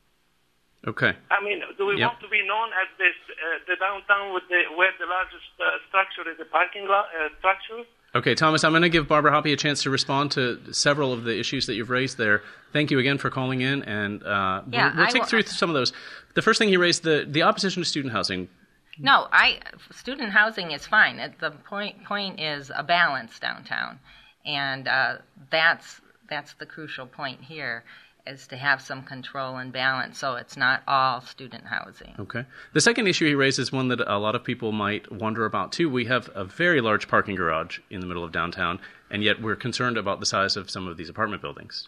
Speaker 3: Okay.
Speaker 8: I mean, do we
Speaker 3: Yep.
Speaker 8: want to be known as this, uh, the downtown with the, where the largest uh, structure is a parking lot uh, structure?
Speaker 3: Okay, Thomas, I'm going to give Barbara Hoppe a chance to respond to several of the issues that you've raised there. Thank you again for calling in, and uh,
Speaker 5: Yeah,
Speaker 3: we'll, we'll
Speaker 5: I
Speaker 3: take
Speaker 5: will-
Speaker 3: through some of those. The first thing you raised, the, the opposition to student housing.
Speaker 5: No, I student housing is fine. It- The point point is a balance downtown, and uh, that's that's the crucial point here, is to have some control and balance, so it's not all student housing.
Speaker 3: Okay. The second issue he raised is one that a lot of people might wonder about, too. We have a very large parking garage in the middle of downtown, and yet we're concerned about the size of some of these apartment buildings.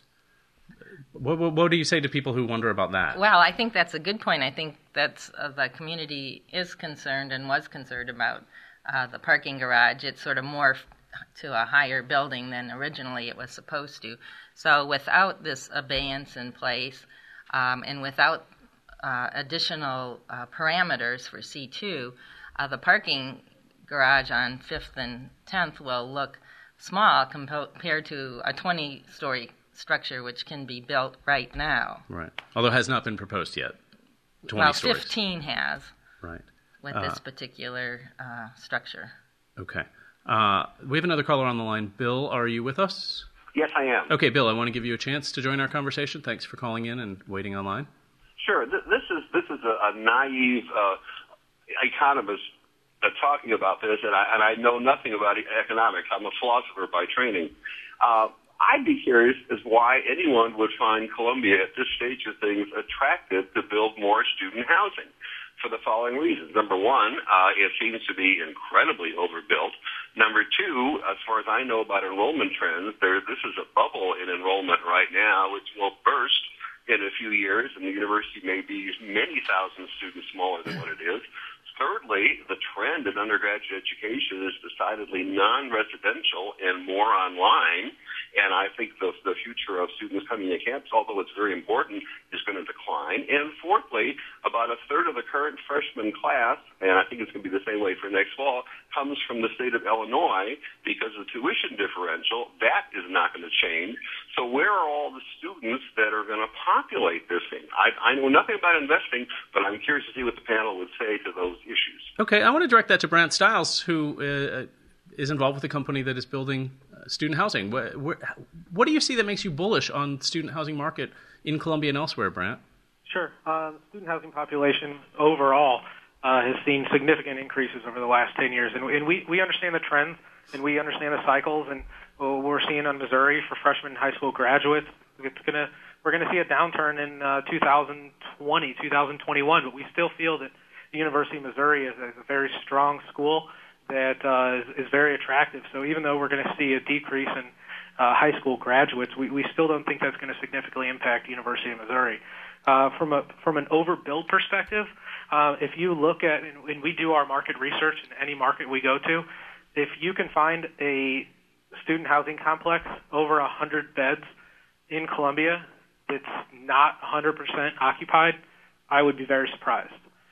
Speaker 3: What, what, what do you say to people who wonder about that?
Speaker 5: Well, I think that's a good point. I think that's uh, the community is concerned and was concerned about uh, the parking garage. It's sort of morphed to a higher building than originally it was supposed to. So without this abeyance in place um, and without uh, additional uh, parameters for C two, uh, the parking garage on fifth and tenth will look small compared to a twenty-story structure which can be built right now.
Speaker 3: Right. Although it has not been proposed yet. twenty
Speaker 5: Well,
Speaker 3: stories.
Speaker 5: fifteen has
Speaker 3: Right.
Speaker 5: with
Speaker 3: Uh,
Speaker 5: this particular uh, structure.
Speaker 3: Okay. Uh, we have another caller on the line. Bill, are you with us?
Speaker 9: Yes, I am.
Speaker 3: Okay, Bill, I want to give you a chance to join our conversation. Thanks for calling in and waiting online.
Speaker 9: Sure. Th- This is this is a, a naive uh, economist uh, talking about this, and I, and I know nothing about e- economics. I'm a philosopher by training. Uh, I'd be curious as why anyone would find Columbia at this stage of things attractive to build more student housing, for the following reasons. Number one, uh, it seems to be incredibly overbuilt. Number two, as far as I know about enrollment trends, there this is a bubble in enrollment right now, which will burst in a few years, and the university may be many thousand students smaller than what it is. Thirdly, the trend in undergraduate education is decidedly non-residential and more online, and I think the, the future of students coming to campus, although it's very important, is going to decline. And fourthly, about a third of the current freshman class, and I think it's going to be the same way for next fall, comes from the state of Illinois because of tuition differential. That is not going to change. So where are all the students that are going to populate this thing? I, I know nothing about investing, but I'm curious to see what the panel would say to those issues.
Speaker 3: Okay, I want to direct that to Brant Stiles, who uh, is involved with a company that is building uh, student housing. What, what, what do you see that makes you bullish on the student housing market in Columbia and elsewhere, Brant?
Speaker 7: Sure. Uh, the student housing population overall uh, has seen significant increases over the last ten years. And, and we, we understand the trends, and we understand the cycles, and uh, we're seeing on Missouri for freshman high school graduates, it's gonna, we're going to see a downturn in uh, two thousand twenty, two thousand twenty-one, but we still feel that the University of Missouri is, is a very strong school that uh, is, is very attractive. So even though we're going to see a decrease in uh, high school graduates, we, we still don't think that's going to significantly impact the University of Missouri. Uh, from a from an overbuild perspective, uh, if you look at, and, and we do our market research in any market we go to, if you can find a student housing complex over one hundred beds in Columbia that's not one hundred percent occupied, I would be very surprised.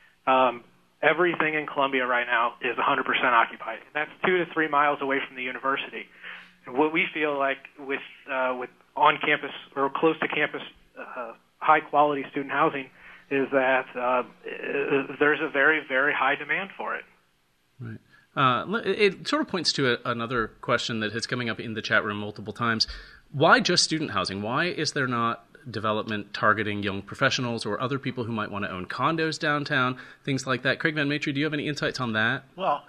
Speaker 7: Um, everything in Columbia right now is one hundred percent occupied. And that's two to three miles away from the university. And what we feel like with uh, with on-campus or close to campus uh, high-quality student housing is that uh, there's a very, very high demand for it.
Speaker 3: Right. Uh, it sort of points to a, another question that is coming up in the chat room multiple times. Why just student housing? Why is there not development targeting young professionals or other people who might want to own condos downtown, things like that? Craig Van Matry, do you have any insights on that?
Speaker 6: Well,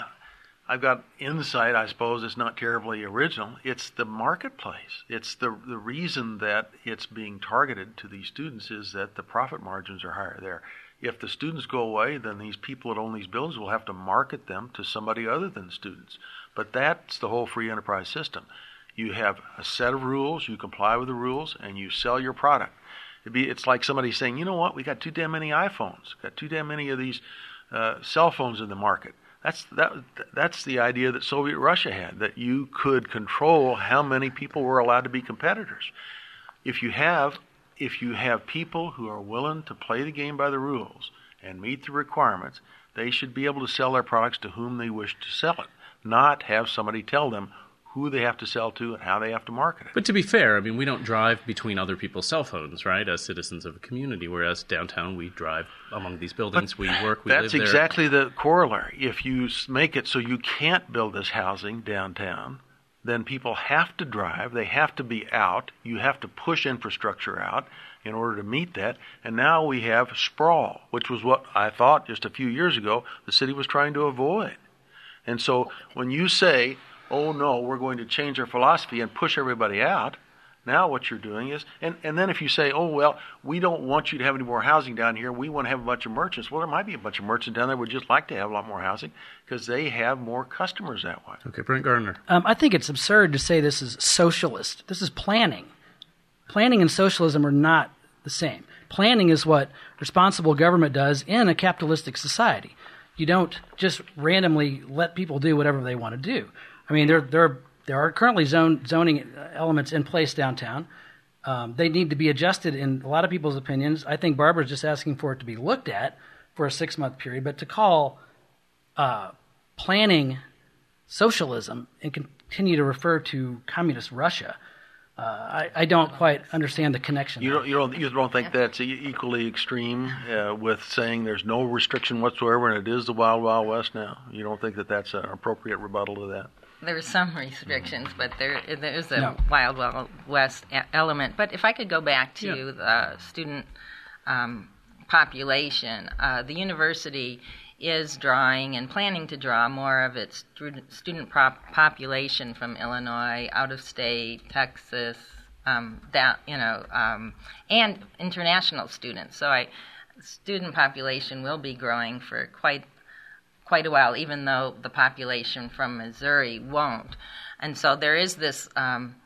Speaker 6: I've got insight, I suppose. It's not terribly original. It's the marketplace. It's the the reason that it's being targeted to these students is that the profit margins are higher there. If the students go away, then these people that own these buildings will have to market them to somebody other than students. But that's the whole free enterprise system. You have a set of rules, you comply with the rules, and you sell your product. It'd be, it's like somebody saying, you know what, we got too damn many iPhones, got too damn many of these uh, cell phones in the market. That's that. That's the idea that Soviet Russia had, that you could control how many people were allowed to be competitors. If you have, if you have people who are willing to play the game by the rules and meet the requirements, they should be able to sell their products to whom they wish to sell it, not have somebody tell them who they have to sell to and how they have to market it.
Speaker 3: But to be fair, I mean, we don't drive between other people's cell phones, right, as citizens of a community, whereas downtown we drive among these buildings, but we work, we live there.
Speaker 6: That's exactly the corollary. If you make it so you can't build this housing downtown, then people have to drive, they have to be out, you have to push infrastructure out in order to meet that, and now we have sprawl, which was what I thought just a few years ago the city was trying to avoid. And so when you say, oh no, we're going to change our philosophy and push everybody out, now what you're doing is, and, and then if you say, oh well, we don't want you to have any more housing down here, we want to have a bunch of merchants, well there might be a bunch of merchants down there who would just like to have a lot more housing because they have more customers that way.
Speaker 3: Okay, Brent Gardner.
Speaker 4: Um, I think it's absurd to say this is socialist. This is planning. Planning and socialism are not the same. Planning is what responsible government does in a capitalistic society. You don't just randomly let people do whatever they want to do. I mean, there there there are currently zone, zoning elements in place downtown. Um, they need to be adjusted in a lot of people's opinions. I think Barbara's just asking for it to be looked at for a six-month period. But to call uh, planning socialism and continue to refer to communist Russia, uh, I, I don't quite understand the connection.
Speaker 6: You don't, you don't, you don't think that's equally extreme uh, with saying there's no restriction whatsoever and it is the Wild Wild West now? You don't think that that's an appropriate rebuttal to that?
Speaker 5: There's some restrictions, but there there is a
Speaker 4: No.
Speaker 5: Wild Wild West a- element. But if I could go back to
Speaker 3: Yeah.
Speaker 5: the student um, population, uh, the university is drawing and planning to draw more of its student, student prop- population from Illinois, out of state, Texas, um, down, you know, um, and international students. So I, student population will be growing for quite quite a while, even though the population from Missouri won't. And so there is this um,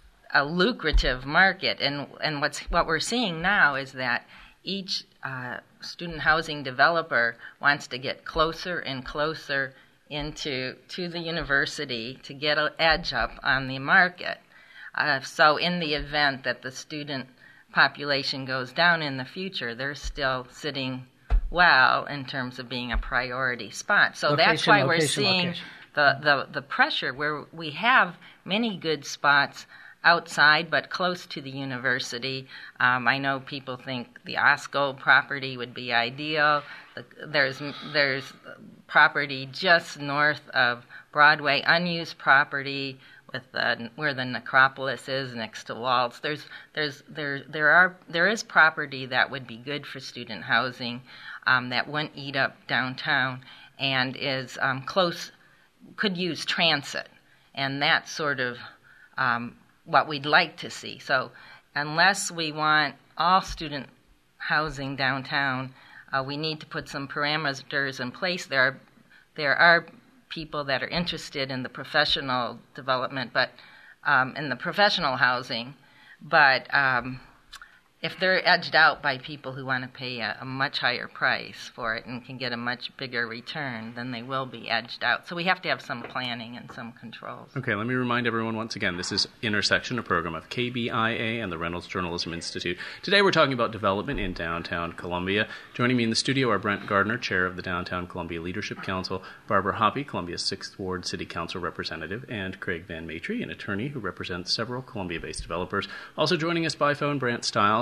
Speaker 5: a lucrative market, and and what's what we're seeing now is that each uh, student housing developer wants to get closer and closer into to the university to get an edge up on the market. Uh, so in the event that the student population goes down in the future, they're still sitting well in terms of being a priority spot. So
Speaker 4: Location,
Speaker 5: that's why we're
Speaker 4: location,
Speaker 5: seeing
Speaker 4: location.
Speaker 5: the, the, the pressure where we have many good spots outside but close to the university. Um, I know people think the Osco property would be ideal. The, there's there's property just north of Broadway, unused property with the, where the necropolis is next to Waltz. There's there's there there are there is property that would be good for student housing, um, that wouldn't eat up downtown and is um, close, could use transit, and that's sort of um, what we'd like to see. So unless we want all student housing downtown, uh, we need to put some parameters in place. There are there are people that are interested in the professional development, but um, in the professional housing, but um, if they're edged out by people who want to pay a, a much higher price for it and can get a much bigger return, then they will be edged out. So we have to have some planning and some controls.
Speaker 3: Okay, let me remind everyone once again, this is Intersection, a program of K B I A and the Reynolds Journalism Institute. Today we're talking about development in downtown Columbia. Joining me in the studio are Brent Gardner, chair of the Downtown Columbia Leadership Council, Barbara Hoppe, Columbia's sixth Ward City Council representative, and Craig Van Matry, an attorney who represents several Columbia-based developers. Also joining us by phone, Brant Stiles,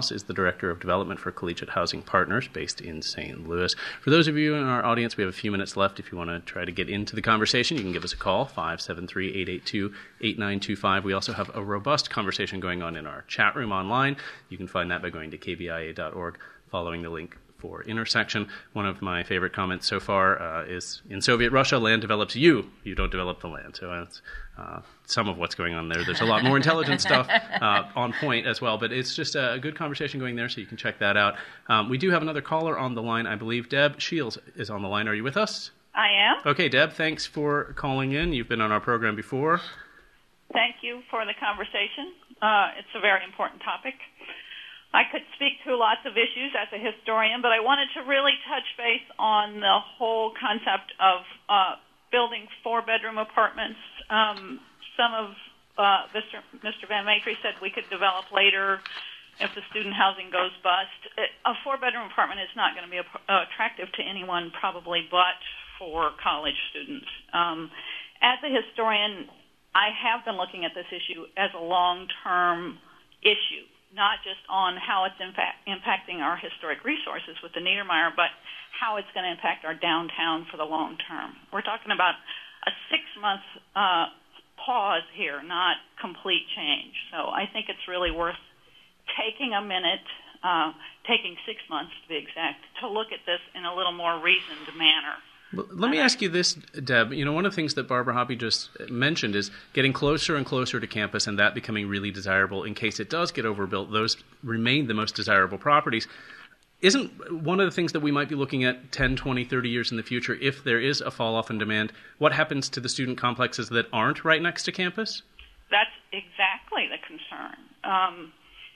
Speaker 3: Moss is the Director of Development for Collegiate Housing Partners based in Saint Louis. For those of you in our audience, we have a few minutes left. If you want to try to get into the conversation, you can give us a call, five seven three, eight eight two, eight nine two five. We also have a robust conversation going on in our chat room online. You can find that by going to k b i a dot org, following the link for Intersection. One of my favorite comments so far uh, is, in Soviet Russia, land develops you. You don't develop the land. So that's uh, some of what's going on there. There's a lot more intelligent stuff uh, on point as well, but it's just a good conversation going there, so you can check that out. Um, we do have another caller on the line, I believe. Deb Shields is on the line. Are you with us?
Speaker 10: I am.
Speaker 3: Okay, Deb, thanks for calling in. You've been on our program before.
Speaker 10: Thank you for the conversation. Uh, it's a very important topic. I could speak to lots of issues as a historian, but I wanted to really touch base on the whole concept of uh, building four-bedroom apartments. Um, some of uh, Mister Mister Van Matry said we could develop later if the student housing goes bust. A four-bedroom apartment is not going to be uh, attractive to anyone probably but for college students. Um, as a historian, I have been looking at this issue as a long-term issue, not just on how it's in fact impacting our historic resources with the Niedermeyer, but how it's going to impact our downtown for the long term. We're talking about a six-month uh, pause here, not complete change. So I think it's really worth taking a minute, uh, taking six months to be exact, to look at this in a little more reasoned manner.
Speaker 3: Well, let me ask you this, Deb. You know, one of the things that Barbara Hoppe just mentioned is getting closer and closer to campus and that becoming really desirable in case it does get overbuilt. Those remain the most desirable properties. Isn't one of the things that we might be looking at ten, twenty, thirty years in the future, if there is a fall-off in demand, what happens to the student complexes that aren't right next to campus?
Speaker 10: That's exactly the concern. Um,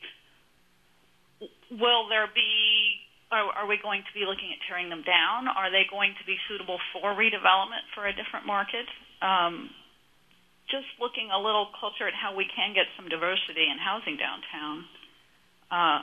Speaker 10: will there be... Are, are we going to be looking at tearing them down? Are they going to be suitable for redevelopment for a different market? Um, just looking a little closer at how we can get some diversity in housing downtown. Uh,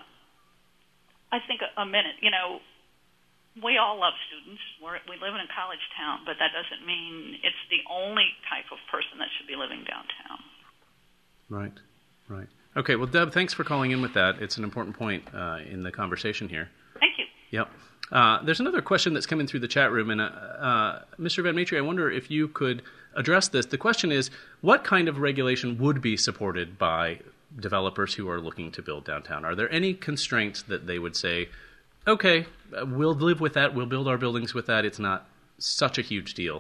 Speaker 10: I think a, a minute, you know, we all love students. We're, we live in a college town, but that doesn't mean it's the only type of person that should be living downtown.
Speaker 3: Right, right. Okay, well, Deb, thanks for calling in with that. It's an important point uh, in the conversation here.
Speaker 10: Thank you.
Speaker 3: Yep. Uh, there's another question that's coming through the chat room, and uh, uh, Mister Van Matry, I wonder if you could address this. The question is, what kind of regulation would be supported by developers who are looking to build downtown? Are there any constraints that they would say, okay, we'll live with that, we'll build our buildings with that, it's not such a huge deal?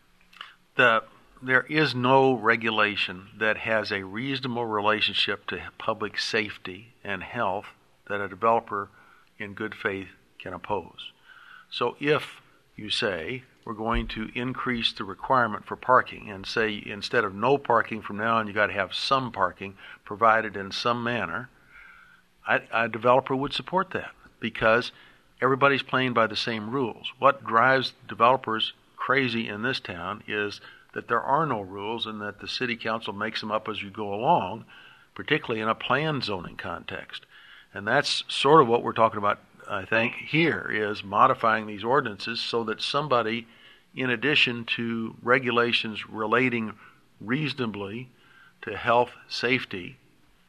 Speaker 6: The, there is no regulation that has a reasonable relationship to public safety and health that a developer in good faith can oppose. So if you say we're going to increase the requirement for parking and say instead of no parking from now on you got to have some parking provided in some manner, I, a developer would support that because everybody's playing by the same rules. What drives developers crazy in this town is that there are no rules and that the city council makes them up as you go along, particularly in a planned zoning context. And that's sort of what we're talking about, I think, here, is modifying these ordinances so that somebody, in addition to regulations relating reasonably to health, safety,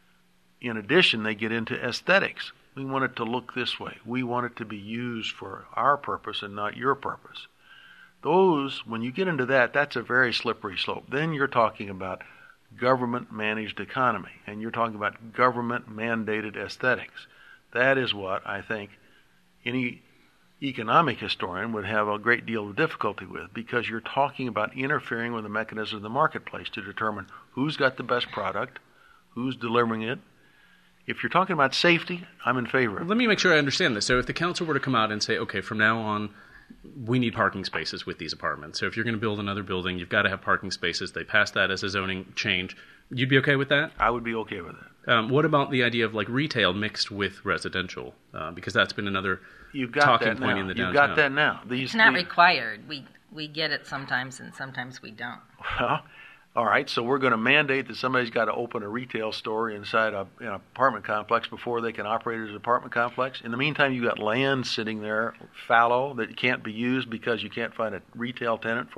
Speaker 6: in addition, they get into aesthetics. We want it to look this way. We want it to be used for our purpose and not your purpose. Those, when you get into that, that's a very slippery slope. Then you're talking about government-managed economy, and you're talking about government-mandated aesthetics. That is what I think any economic historian would have a great deal of difficulty with, because you're talking about interfering with the mechanism of the marketplace to determine who's got the best product, who's delivering it. If you're talking about safety, I'm in favor of it.
Speaker 3: Let me make sure I understand this. So if the council were to come out and say, okay, from now on, we need parking spaces with these apartments. So if you're going to build another building, you've got to have parking spaces. They pass that as a zoning change. You'd be okay with that?
Speaker 6: I would be okay with that.
Speaker 3: Um, what about the idea of like retail mixed with residential? Uh, because that's been another
Speaker 6: You've got
Speaker 3: talking
Speaker 6: that
Speaker 3: point
Speaker 6: now.
Speaker 3: in the
Speaker 6: You've
Speaker 3: downtown.
Speaker 6: got that now. These,
Speaker 5: it's not
Speaker 6: these,
Speaker 5: required. We we get it sometimes, and sometimes we don't.
Speaker 6: Well, all right, so we're going to mandate that somebody's got to open a retail store inside a, an apartment complex before they can operate as an apartment complex. In the meantime, you've got land sitting there fallow that can't be used because you can't find a retail tenant for it.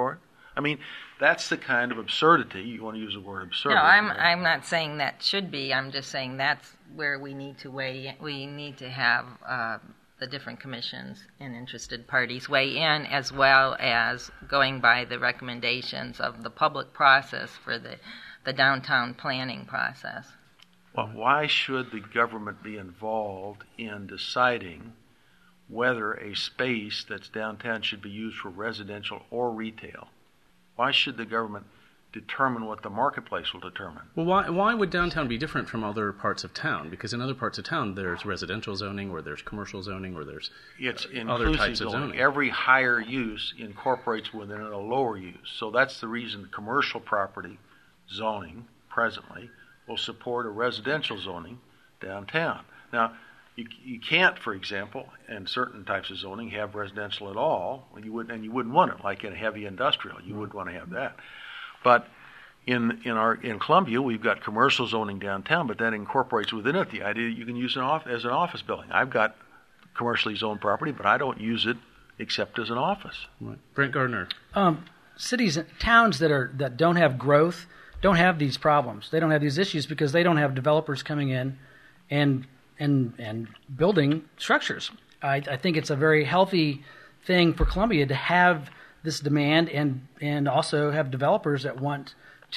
Speaker 6: I mean, that's the kind of absurdity. You want to use the word absurdity.
Speaker 5: No, I'm
Speaker 6: right?
Speaker 5: I'm not saying that should be. I'm just saying that's where we need to weigh. We need to have uh, the different commissions and interested parties weigh in, as well as going by the recommendations of the public process for the the downtown planning process.
Speaker 6: Well, why should the government be involved in deciding whether a space that's downtown should be used for residential or retail? Why should the government determine what the marketplace will determine?
Speaker 3: Well, why why would downtown be different from other parts of town? Because in other parts of town, there's residential zoning, or there's commercial zoning, or there's
Speaker 6: it's
Speaker 3: uh, other types
Speaker 6: zoning.
Speaker 3: of zoning.
Speaker 6: Every higher use incorporates within it a lower use. So that's the reason commercial property zoning presently will support a residential zoning downtown. Now, you, you can't, for example, in certain types of zoning, have residential at all. You wouldn't, and you wouldn't want it, like in heavy industrial. You wouldn't want to have that. But in in our in Columbia, we've got commercial zoning downtown, but that incorporates within it the idea that you can use it off, as an office building. I've got commercially zoned property, but I don't use it except as an office.
Speaker 3: Right. Brent Gardner.
Speaker 4: Um, cities, towns that are that don't have growth don't have these problems. They don't have these issues because they don't have developers coming in and and and building structures. I, I think it's a very healthy thing for Columbia to have this demand and and also have developers that want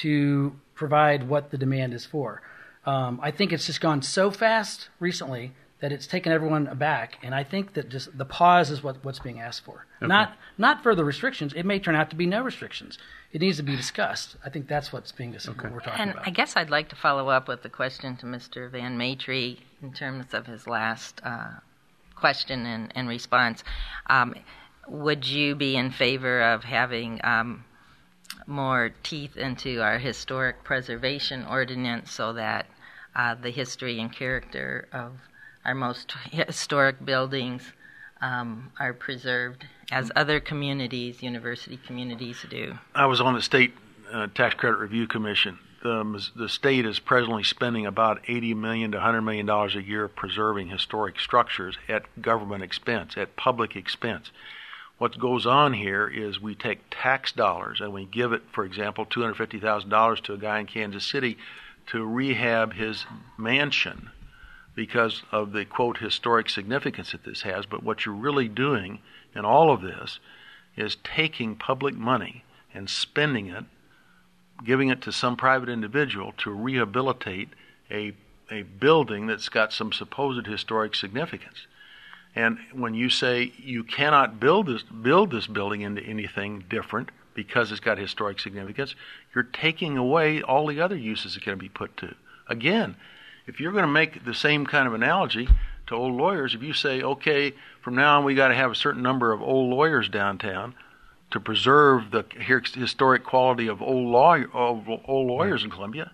Speaker 4: to provide what the demand is for. Um, I think it's just gone so fast recently that it's taken everyone aback, and I think that just the pause is what, what's being asked for.
Speaker 3: Okay.
Speaker 4: Not not further restrictions. It may turn out to be no restrictions. It needs to be discussed. I think that's what's being discussed.
Speaker 3: Okay.
Speaker 4: What we're talking
Speaker 5: And
Speaker 4: about.
Speaker 5: I guess I'd like to follow up with the question to Mister Van Matre in terms of his last uh, question and, and response. Um, would you be in favor of having um, more teeth into our historic preservation ordinance so that uh, the history and character of our most historic buildings um, are preserved, as other communities, university communities do?
Speaker 6: I was on the State uh, Tax Credit Review Commission. The, the state is presently spending about eighty million dollars to one hundred million dollars a year preserving historic structures at government expense, at public expense. What goes on here is we take tax dollars and we give it, for example, two hundred fifty thousand dollars to a guy in Kansas City to rehab his mansion because of the, quote, historic significance that this has. But what you're really doing in all of this is taking public money and spending it, giving it to some private individual to rehabilitate a a building that's got some supposed historic significance. And when you say you cannot build this build this building into anything different because it's got historic significance, you're taking away all the other uses it can be put to. Again, if you're going to make the same kind of analogy to old lawyers, if you say, okay, from now on we got to have a certain number of old lawyers downtown to preserve the historic quality of old law of old lawyers in Columbia,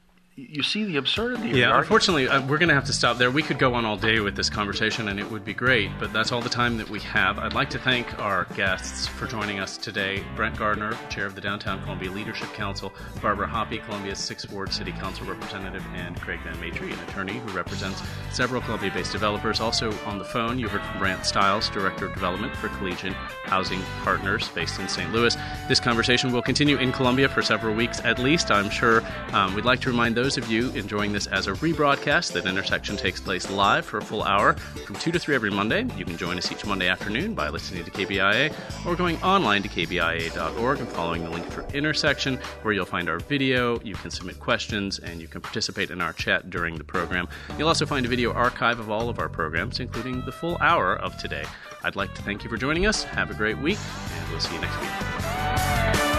Speaker 6: you see the absurdity of
Speaker 3: Yeah,
Speaker 6: the
Speaker 3: unfortunately, uh, we're going to have to stop there. We could go on all day with this conversation, and it would be great, but that's all the time that we have. I'd like to thank our guests for joining us today. Brent Gardner, Chair of the Downtown Columbia Leadership Council, Barbara Hoppe, Columbia's sixth Ward City Council Representative, and Craig Van Matre, an attorney who represents several Columbia-based developers. Also on the phone, you heard from Brant Stiles, Director of Development for Collegian Housing Partners, based in Saint Louis. This conversation will continue in Columbia for several weeks at least, I'm sure. Um, we'd like to remind those of you enjoying this as a rebroadcast that Intersection takes place live for a full hour from two to three every Monday. You can join us each Monday afternoon by listening to K B I A or going online to k b i a dot org and following the link for Intersection, where you'll find our video, you can submit questions, and you can participate in our chat during the program. You'll also find a video archive of all of our programs, including the full hour of today. I'd like to thank you for joining us. Have a great week, and we'll see you next week.